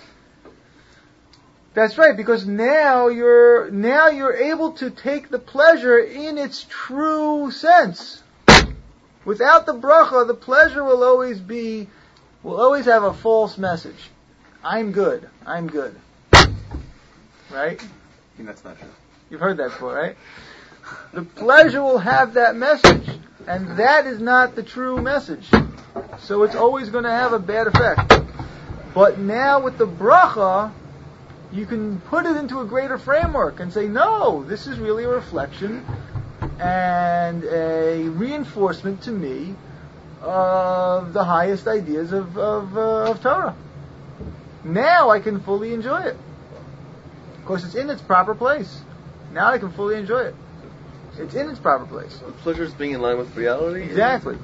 That's right, because now you're now you're able to take the pleasure in its true sense. Without the bracha, the pleasure will always be, will always have a false message. I'm good. I'm good. Right? I mean, that's not true. You've heard that before, right? The pleasure will have that message, and that is not the true message. So it's always going to have a bad effect. But now with the bracha, you can put it into a greater framework and say, no, this is really a reflection and a reinforcement to me of the highest ideas of, of, uh, of Torah. Now I can fully enjoy it. Of course, it's in its proper place. Now I can fully enjoy it. It's in its proper place. The pleasure is being in line with reality? Exactly.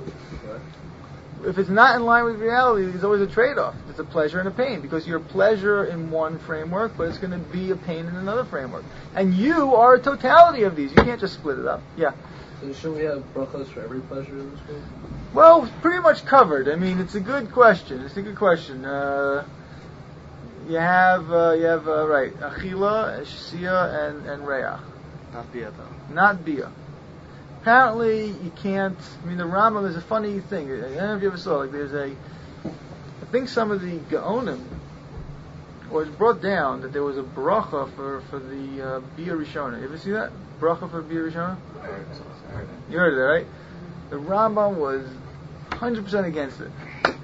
If it's not in line with reality, there's always a trade-off. It's a pleasure and a pain, because you're pleasure in one framework, but it's going to be a pain in another framework. And you are a totality of these. You can't just split it up. Yeah. So shouldn't we have brachos for every pleasure in this world? Well, pretty much covered. I mean, it's a good question. It's a good question. Uh, you have, uh, you have, uh, right, achila, shia, and, and reach. Not bia though. Not bia. Apparently, you can't. I mean, the Rambam is a funny thing. I don't know if you ever saw. Like, there's a. I think some of the Gaonim was brought down that there was a bracha for for the uh, bia rishona. You ever see that bracha for bia rishona? I heard it. I heard it. You heard of that, right? The Rambam was one hundred percent against it.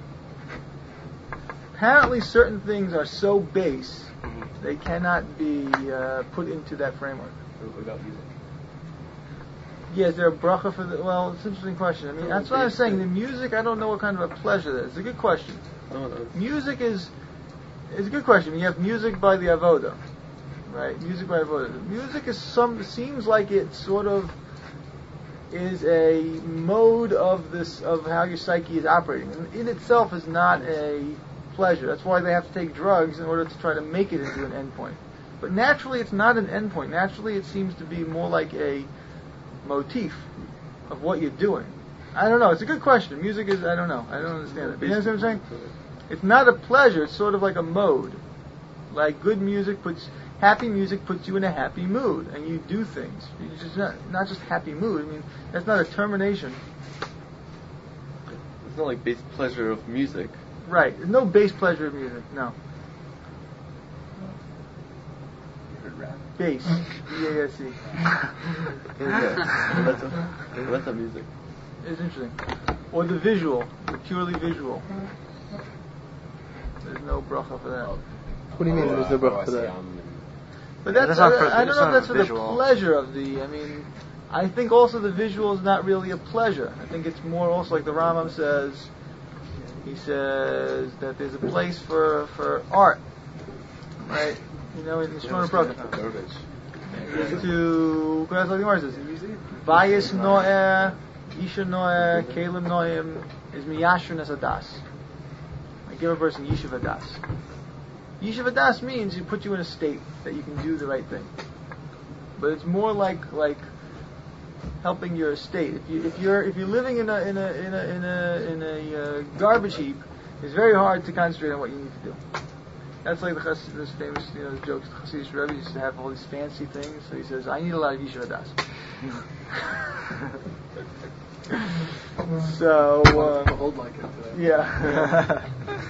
Apparently, certain things are so base they cannot be uh, put into that framework. What about music? Yeah, is there a bracha for the... Well, it's an interesting question. I mean, that's what I was saying. The music, I don't know what kind of a pleasure that is. It's a good question. No, no. Music is... It's a good question. You have music by the Avoda. Right? Music by Avoda. Music is some... seems like it sort of is a mode of this... of how your psyche is operating. And in itself is not a pleasure. That's why they have to take drugs in order to try to make it into an endpoint. But naturally, it's not an endpoint. Naturally, it seems to be more like a motif of what you're doing. I don't know. It's a good question. Music is, I don't know. I don't understand it. But you know what I'm saying? It's not a pleasure. It's sort of like a mode. Like good music puts, happy music puts you in a happy mood, and you do things. It's just not, not just happy mood. I mean, that's not a termination. It's not like base pleasure of music. Right. There's no base pleasure of music. No. Bass. B A S E. That's a, that's a music. It's interesting. Or the visual, the purely visual. There's no bracha for that. What do you mean there's no bracha for that? But that's, That's not for- I, I don't it's know if not that's a for the visual. pleasure of the, I mean, I think also the visual is not really a pleasure. I think it's more also like the Rambam says, he says that there's a place for, for art, right? You know, in the Shemona Praga. To, that's what the Gemara says. Vayis no'eh, Isha no'eh, Kalim no'im, is miyashrin as adas. I give a person Yishuv adas. Yishuv adas means you put you in a state that you can do the right thing. But it's more like, like, helping your estate. If you if you're if you're living in a in a in a in a in a uh, garbage heap, it's very hard to concentrate on what you need to do. That's like the Chas- this famous, you know, jokes. The Hasidic Rebbe used to have all these fancy things. So he says, "I need a lot of Yishuv Adas." so uh, Hold like it. yeah.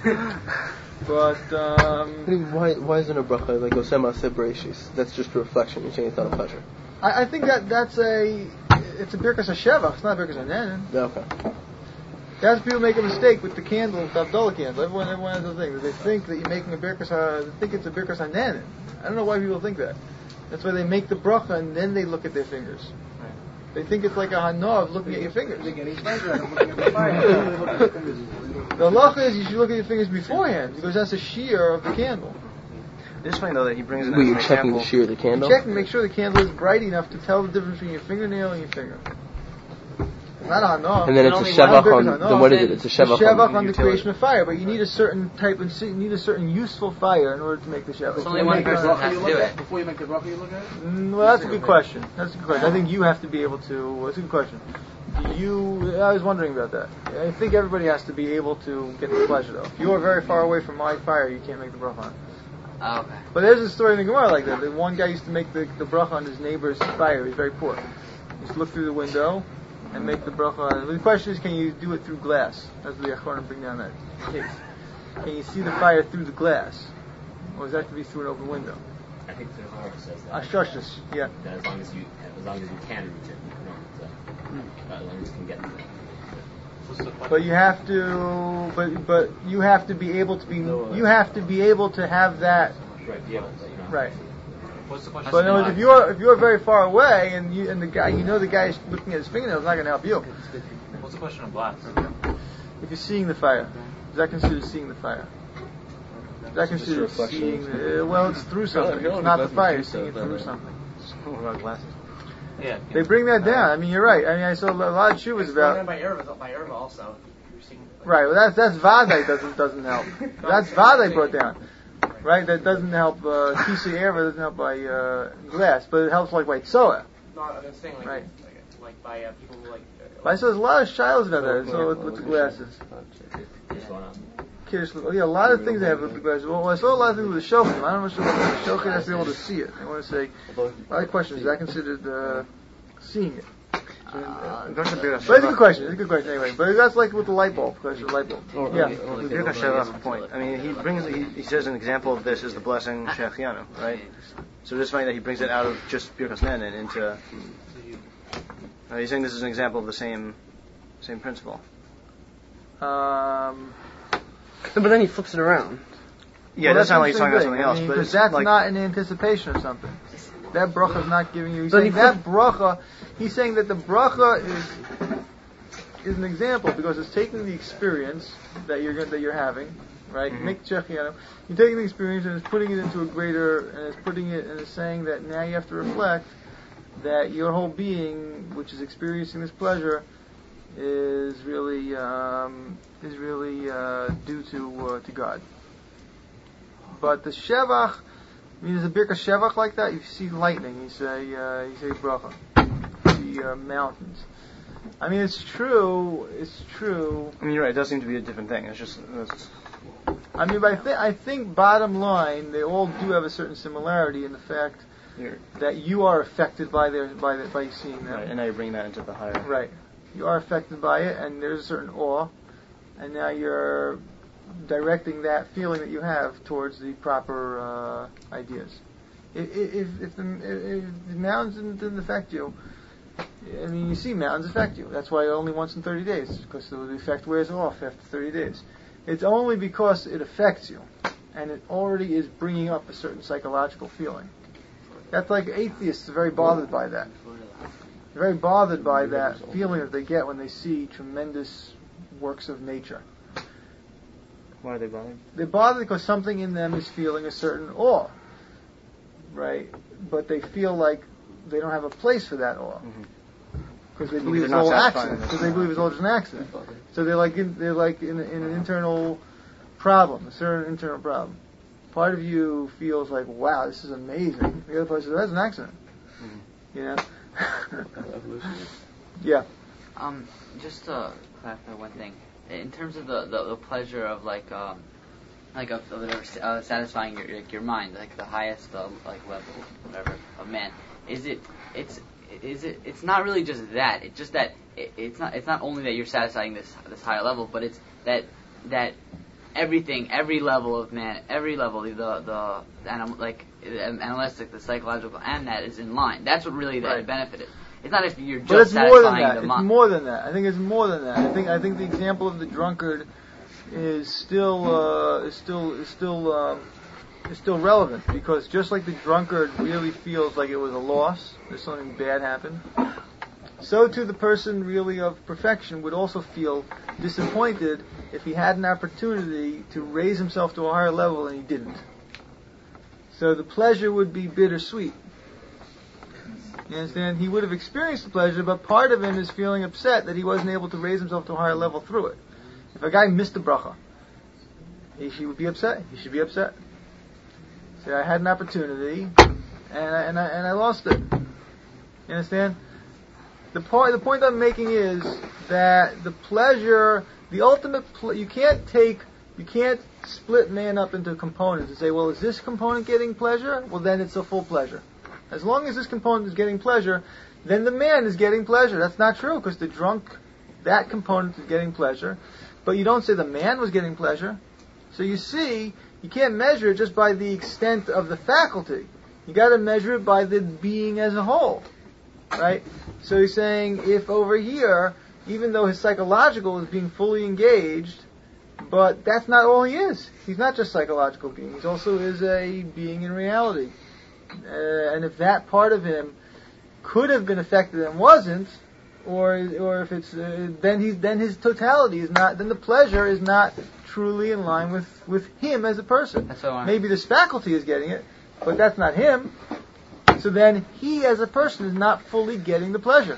But um, Why why isn't a bracha like Osema said Bereshis? That's just a reflection. You're saying it's not a pleasure. I, I think that that's a it's a Birkas HaShevach. It's not a Birkas HaNenin. Okay. That's people make a mistake with the candle, the Havdalah candle. Everyone, everyone has a thing. They think that you're making a Birkas Ha, they think it's a Birkas HaNenin. I don't know why people think that. That's why they make the bracha and then they look at their fingers. Right. They think it's like a Hana of looking at your fingers. They're getting pleasure out of looking at the fire. The halacha is you should look at your fingers beforehand because that's a shear of the candle. It's funny though that he brings in Were as you an checking example. the shear of the candle? Check and make sure the candle is bright enough to tell the difference between your fingernail and your finger. Not a Hana. And then it's a Only shevach one on. Birkas Then what is it? It's a It's shevach shevach on. on the creation of fire, but you need a certain type of you need a certain useful fire in order to make the shevach. There's only one person that has to do it. Before you make the bracha, you look at it? Mm, well, that's a good question. That's a good question. I think you have to be able to. That's a good question. Do you? I was wondering about that. I think everybody has to be able to get the pleasure, though. If you are very far away from my fire, you can't make the bracha on it. Oh, okay. But there's a story in the Gemara like that. The one guy used to make the, the bracha on his neighbor's fire. He's very poor. He used to look through the window and make the bracha on it. The question is, can you do it through glass? That's what the Achronim bring down that case. Can you see the fire through the glass? Or does that have to be through an open window? I think the Gemara says that. Ashushus, yeah. That as long as you, as long as you can reach it, you don't, uh, as long as you can get to it. But you have to, but but you have to be able to be, you have to be able to have that, Right, be able to, you know. right. What's the question? But in other words, if you're if you're very far away and you and the guy, you know the guy is looking at his fingernails, not going to help you. What's the question of glass? If you're seeing the fire, is that considered seeing the fire? Is that considered seeing? The, uh, well, it's through something. It's not the fire. You're seeing it through something. What about glasses? Yeah. They bring that down. I mean, you're right. I mean, I saw a lot of shuvas about. By Irva, by Irva also. You're seeing, like, Right. Well, that's that's Vadai doesn't doesn't help. That's Vadai brought down. Right. That doesn't help. Kisa uh, Erva doesn't help by uh, glass, but it helps like by Tzoa. No, I'm saying like, Right. like, like by uh, people who like. Uh, I saw there's a lot of shilas about that. So with, with the glasses. Kiddush, yeah, a lot of things they have with the glasses. Well, I saw a lot of things with the shochet. I'm not sure what the shochet has to be able to see it. I want to say, my question is, is that considered uh, seeing it? Uh, but it's a good question. It's a good question anyway. But that's like with the light bulb, because the light bulb. Or, yeah. Or, the Birkas Shevach point. I mean, he brings. He, he says an example of this is the blessing Shechianu, right? So this funny that he brings it out of just Birkas Nen and into. Uh, he's saying this is an example of the same, same principle. Um. But then he flips it around. Yeah, well, that's not like he's talking about something else, I mean, but because that's like, not in anticipation of something. That bracha is not giving you. He's saying that bracha. He's saying that the bracha is is an example because it's taking the experience that you're that you're having, right? Mm-hmm. Make You're taking the experience and it's putting it into a greater, and it's putting it and it's saying that now you have to reflect that your whole being, which is experiencing this pleasure, is really um, is really uh, due to uh, to God. But the shevach, I mean, there's a birkas shevach like that. You see lightning, you say uh, you say bracha, you see uh, mountains. I mean, it's true. It's true. I mean, you're right. It does seem to be a different thing. It's just. It's I mean, but I, th- I think bottom line, they all do have a certain similarity in the fact You're, that you are affected by their by the, by seeing them. Right, and now you're bringing that into the higher. Right. You are affected by it, and there's a certain awe, and now you're directing that feeling that you have towards the proper uh, ideas. If, if, if, the, if the mountains didn't, didn't affect you, I mean, you see mountains affect you. That's why only once in thirty days, because the effect wears off after thirty days. It's only because it affects you, and it already is bringing up a certain psychological feeling. That's like atheists are very bothered by that. They're very bothered by that feeling that they get when they see tremendous works of nature. Why are they bothered? They're bothered because something in them is feeling a certain awe, right? But they feel like they don't have a place for that awe. Mm-hmm. Because they believe it's all accident. Because they believe it's all just an accident. So they're like in, they're like in, in an internal problem, a certain internal problem. Part of you feels like, wow, this is amazing. The other part says, that's an accident. Mm-hmm. You know? Yeah. Um, just to clarify one thing, in terms of the, the, the pleasure of like um, like of, of uh, satisfying your like your mind, like the highest uh, like level, whatever, of man, is it it's is it it's not really just that. It's just that it, it's not it's not only that you're satisfying this this higher level, but it's that that everything, every level of man, every level, the the animal, like the animalistic, the psychological, and that is in line. That's what really the right. benefit is. It's not if you're just but it's satisfying more than that. the It's mind. more than that. I think it's more than that. I think I think the example of the drunkard is still uh, is still is still um, is still relevant because just like the drunkard really feels like it was a loss, there's something bad happened. So too the person really of perfection would also feel disappointed if he had an opportunity to raise himself to a higher level and he didn't. So the pleasure would be bittersweet. You understand? He would have experienced the pleasure, but part of him is feeling upset that he wasn't able to raise himself to a higher level through it. If a guy missed the bracha, he, he would be upset. He should be upset. Say, I had an opportunity, and I, and I, and I lost it. You understand? The point, the point I'm making is that the pleasure, the ultimate, ple- you can't take, you can't split man up into components and say, well, is this component getting pleasure? Well, then it's a full pleasure. As long as this component is getting pleasure, then the man is getting pleasure. That's not true, because the drunk, that component is getting pleasure. But you don't say the man was getting pleasure. So you see, you can't measure it just by the extent of the faculty. You got to measure it by the being as a whole. Right? So he's saying, if over here, even though his psychological is being fully engaged, but that's not all he is. He's not just psychological being. He also is a being in reality. Uh, and if that part of him could have been affected and wasn't, or or if it's uh, then he's then his totality is not, then the pleasure is not truly in line with, with him as a person. That's what I want. Maybe this faculty is getting it, but that's not him. So then he as a person is not fully getting the pleasure.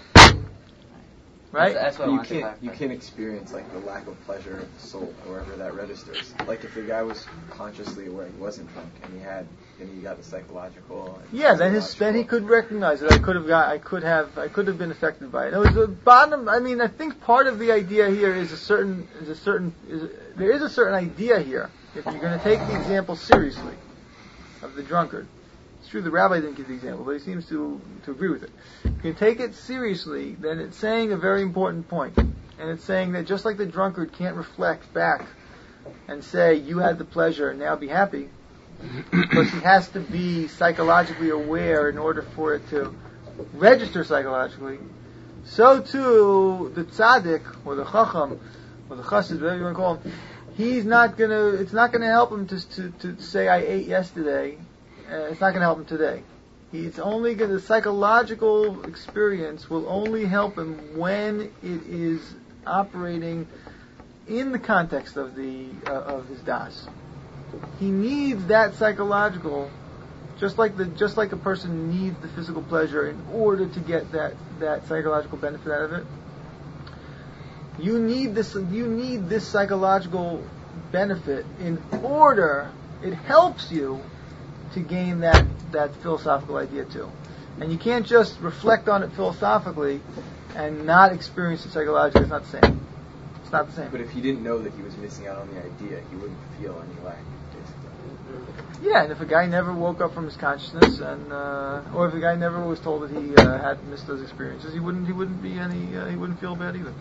Right? That's, that's what I you want to can't clarify. you can't experience like the lack of pleasure of the soul, however that registers. Like if the guy was consciously aware he wasn't drunk and he had and you got the psychological. And Yeah, then his then he could recognize that I could have got I could have I could have been affected by it. It was the bottom. I mean, I think part of the idea here is a certain is a certain is a, there is a certain idea here. If you're going to take the example seriously of the drunkard, it's true the rabbi didn't give the example, but he seems to to agree with it. If you take it seriously, then it's saying a very important point, and it's saying that just like the drunkard can't reflect back and say you had the pleasure, now be happy. Because he has to be psychologically aware in order for it to register psychologically. So too, the tzaddik, or the chacham, or the chassid, whatever you want to call him, he's not gonna, it's not gonna help him to, to, to say I ate yesterday, uh, it's not gonna help him today. It's only gonna, the psychological experience will only help him when it is operating in the context of the, uh, of his das. He needs that psychological, just like the just like a person needs the physical pleasure in order to get that, that psychological benefit out of it. You need this you need this psychological benefit in order it helps you to gain that, that philosophical idea too. And you can't just reflect on it philosophically and not experience it psychologically. It's not the same. It's not the same. But if he didn't know that he was missing out on the idea, he wouldn't feel any lack. Yeah, and if a guy never woke up from his consciousness, and uh, or if a guy never was told that he uh, had missed those experiences, he wouldn't he wouldn't be any uh, he wouldn't feel bad either.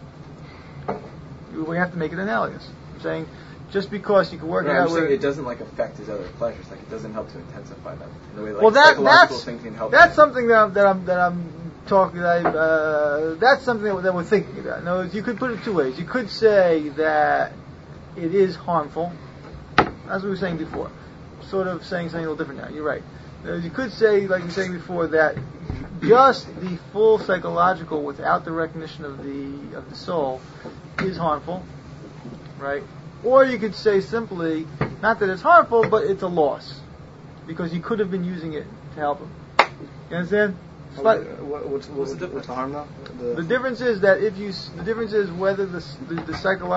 We have to make it analogous. I'm saying just because you can work Right, it I'm out. saying Where, it doesn't like affect his other pleasures. Like it doesn't help to intensify them in the way like well, that, psychological that's thinking helps. that's something that I'm, that I'm that I'm talking. That I, uh, that's something that, that we're thinking about. In other words, you could put it two ways. You could say that it is harmful, as we were saying before. Sort of saying something a little different now. You're right. Uh, you could say, like you were saying before, that just the full psychological, without the recognition of the of the soul, is harmful, right? Or you could say simply, not that it's harmful, but it's a loss, because you could have been using it to help him. You understand? What, what's, what's, the, what's the harm though? The, the difference is that if you, the difference is whether the the, the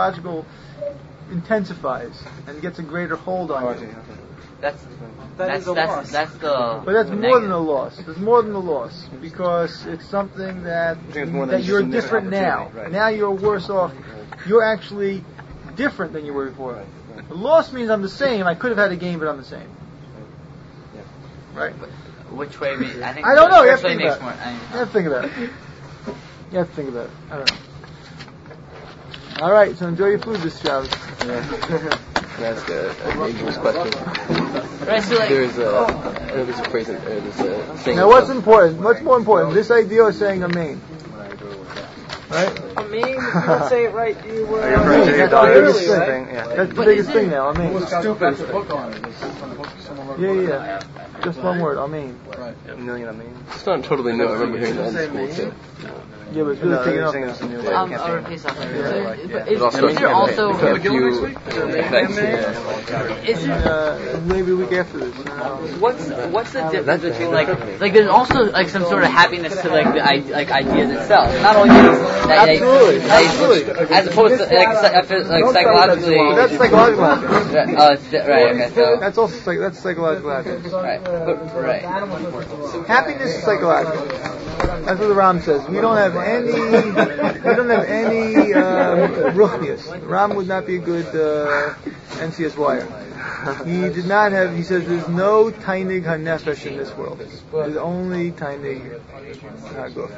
intensifies and gets a greater hold on oh, you. okay, okay. That's That that's is a that's, loss. that's the. But that's the more negative. than a loss. There's more than a loss because it's something that it's more than that just you're a missed different now. opportunity, right. Now you're worse off. You're actually different than you were before. Right, right. The loss means I'm the same. I could have had a gain, but I'm the same. Yeah. Right? Which way? We, I think. I don't know. You have which to way think makes about it. more. I mean, You have to think about it. You have to think about it. I don't know. All right. So enjoy your food this Shabbos. Yeah. Can I ask a, a dangerous question? Right, so like, There's a, I know there's a phrase, in, uh, there's a thing. Now, what's important? What's more important? This idea or saying amen? Right? I mean, you would say it right. You were. Are you referring to your That's the biggest daughter's thing. thing? Yeah. That's the But biggest is thing it- now. I mean, Stupid. yeah, yeah. Just one word. I mean, A million, I mean. It's not totally new. I remember hearing that in school too. yeah, but it's really No, taking you're off. saying now. it's a new um, campaign. I'll repeat something. Yeah. But It is, also is there also a few effects. is And, there uh, maybe a week after this. Uh, what's what's the difference between like like there's also like some sort of happiness to like the i- like ideas itself, not only that, that Absolutely, like, absolutely. as opposed to like, psy- like psychologically. But that's psychological happiness. Oh, it's di- right. Okay, so That's also psych- that's psychological happiness. right, but, right. Happiness is psychological. That's what the Ram says. We don't have any. We don't have any um, ruchnius. Ram would not be a good uh, N C S wire. He did not have. He says there's no tainig hanefesh in this world. There's only tainig haguf.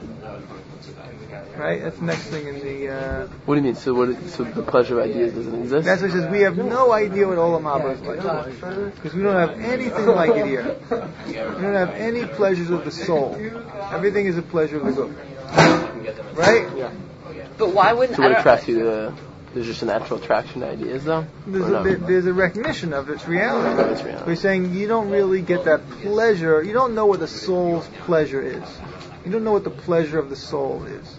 Right. That's the next thing in the. Uh, What do you mean? So what? So the pleasure of ideas doesn't exist? That's what he says. We have no idea what Olam Haba is like because we don't have anything like it here. We don't have any pleasures of the soul. Everything is a pleasure of the guf. Right? Yeah. But why wouldn't So I what don't- attracts you to the? There's just a natural attraction to ideas, though. There's Or a, not? there- there's a recognition of its reality. Of its reality. We're saying you don't really get that pleasure. You don't know what the soul's pleasure is. You don't know what the pleasure of the soul is.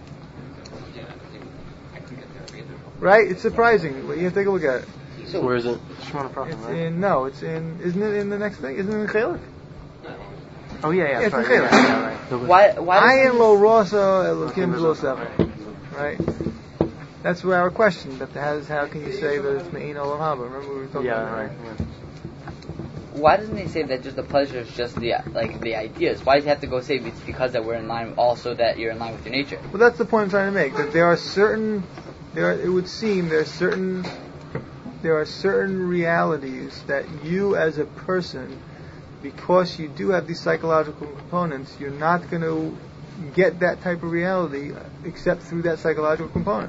Right? It's surprising. You have to take a look at it. So where is it? It's in, no, it's in, isn't it in the next thing? Isn't it in Chelek? Oh, yeah, yeah. It's sorry, in yeah, Chelek. yeah, right. Why why does Ayin lo rosa elokim lo seven. Right? That's where our question. That has, how can you say that it's me'in olam haba? Remember we were talking Yeah, about right. that? Yeah. why doesn't he say that just the pleasure is just the like the ideas? Why does he have to go say it's because that we're in line, also that you're in line with your nature? Well, that's the point I'm trying to make. That there are certain, there are, it would seem there are certain, there are certain realities that you as a person, because you do have these psychological components, you're not going to get that type of reality except through that psychological component.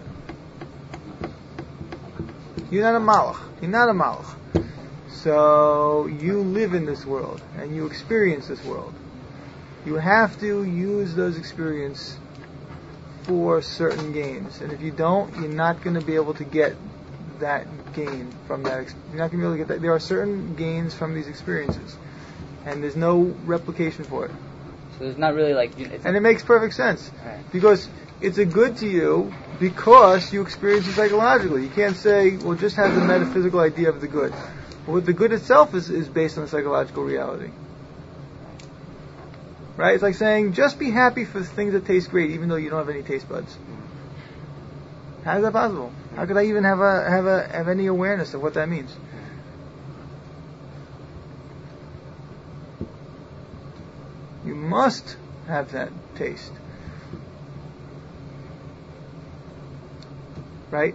You're not a malach. You're not a malach. So you live in this world and you experience this world. You have to use those experiences for certain gains, and if you don't, you're not going to be able to get that gain from that. Ex- you're not going to be able to get that. There are certain gains from these experiences, and there's no replication for it. So there's not really like. It's and it makes perfect sense right. because it's a good to you because you experience it psychologically. You can't say, well, just have the metaphysical idea of the good. Well, the good itself is, is based on the psychological reality. Right? It's like saying, just be happy for the things that taste great, even though you don't have any taste buds. How is that possible? How could I even have a have a have any awareness of what that means? You must have that taste. Right?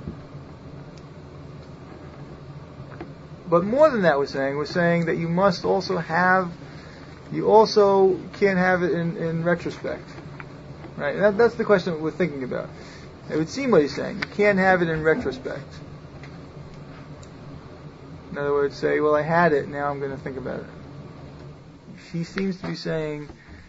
But more than that, we're saying, we're saying that you must also have, you also can't have it in, in retrospect. Right? And that, that's the question that we're thinking about. It would seem what he's saying. You can't have it in retrospect. In other words, say, well, I had it, now I'm going to think about it. He seems to be saying,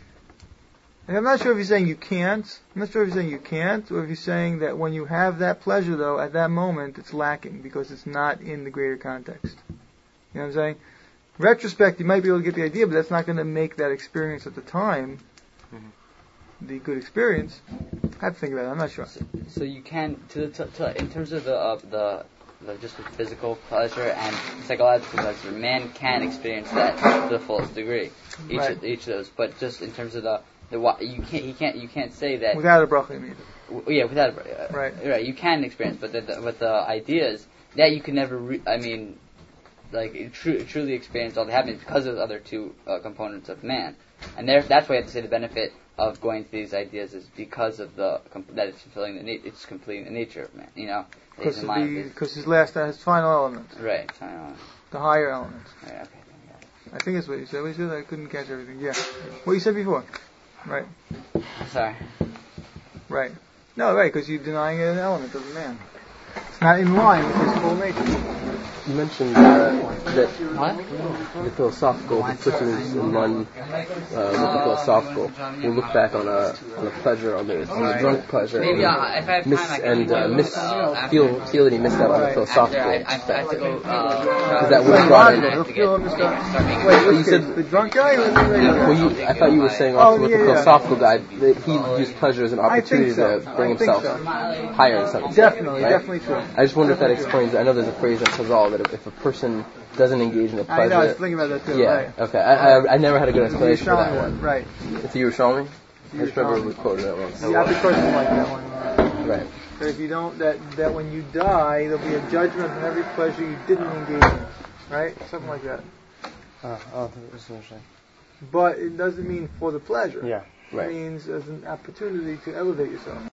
and I'm not sure if he's saying you can't, I'm not sure if he's saying you can't, or if he's saying that when you have that pleasure, though, at that moment, it's lacking, because it's not in the greater context. You know what I'm saying? Retrospect, you might be able to get the idea, but that's not going to make that experience at the time mm-hmm. the good experience. I have to think about it, I'm not sure. So, so you can, to, to, to, in terms of the, uh, the The, just the physical pleasure and psychological pleasure, man can experience that to the fullest degree. Each right. of, each of those, but just in terms of the the you can't you can't you can't say that without a bracha, you mean? W- yeah, without a bracha. Uh, right. Right. You can experience, but the, the but the ideas that you can never. Re- I mean, like tru- truly experience all the happiness because of the other two uh, components of man, and there that's why you have to say the benefit of going to these ideas is because of the that it's fulfilling the na- it's completing the nature of man. You know. Because his last, uh, his final element. Right, final element. The higher element. Right, okay. Yeah. I think that's what you said. What you said? I couldn't catch everything. Yeah. What you said before. Right. Sorry. Right. No, right, because you're denying an element of the man. It's not in line with his full nature. You mentioned uh, that what? the philosophical, the person is in one uh, with the philosophical. You look back on a on a pleasure, on the, on the drunk pleasure, Maybe uh, if I have miss, time, I can and uh, miss uh, feel feel that he missed out on the philosophical. I, I, I have to go. Uh, that was brought in. Wait, you said the drunk guy or the regular? Well, you, I thought you were saying also oh, with yeah, the yeah. philosophical guy that he used pleasure as an opportunity so. to bring himself so. higher in some sense. Definitely, right? definitely true. I just wonder if that explains. I know there's a phrase in Chazal that if a person doesn't engage in a pleasure, I know, I was thinking about that too. Yeah. Right. Okay. I, I I never had a good explanation for that one. Right. It's a Yerushalmi? I just remember we quoted that once. Yeah, the person like that one. Right. That if you don't, that that when you die, there'll be a judgment on every pleasure you didn't engage in. Right? Something like that. Uh, oh, that's interesting. But it doesn't mean for the pleasure. Yeah. Right. It means as an opportunity to elevate yourself.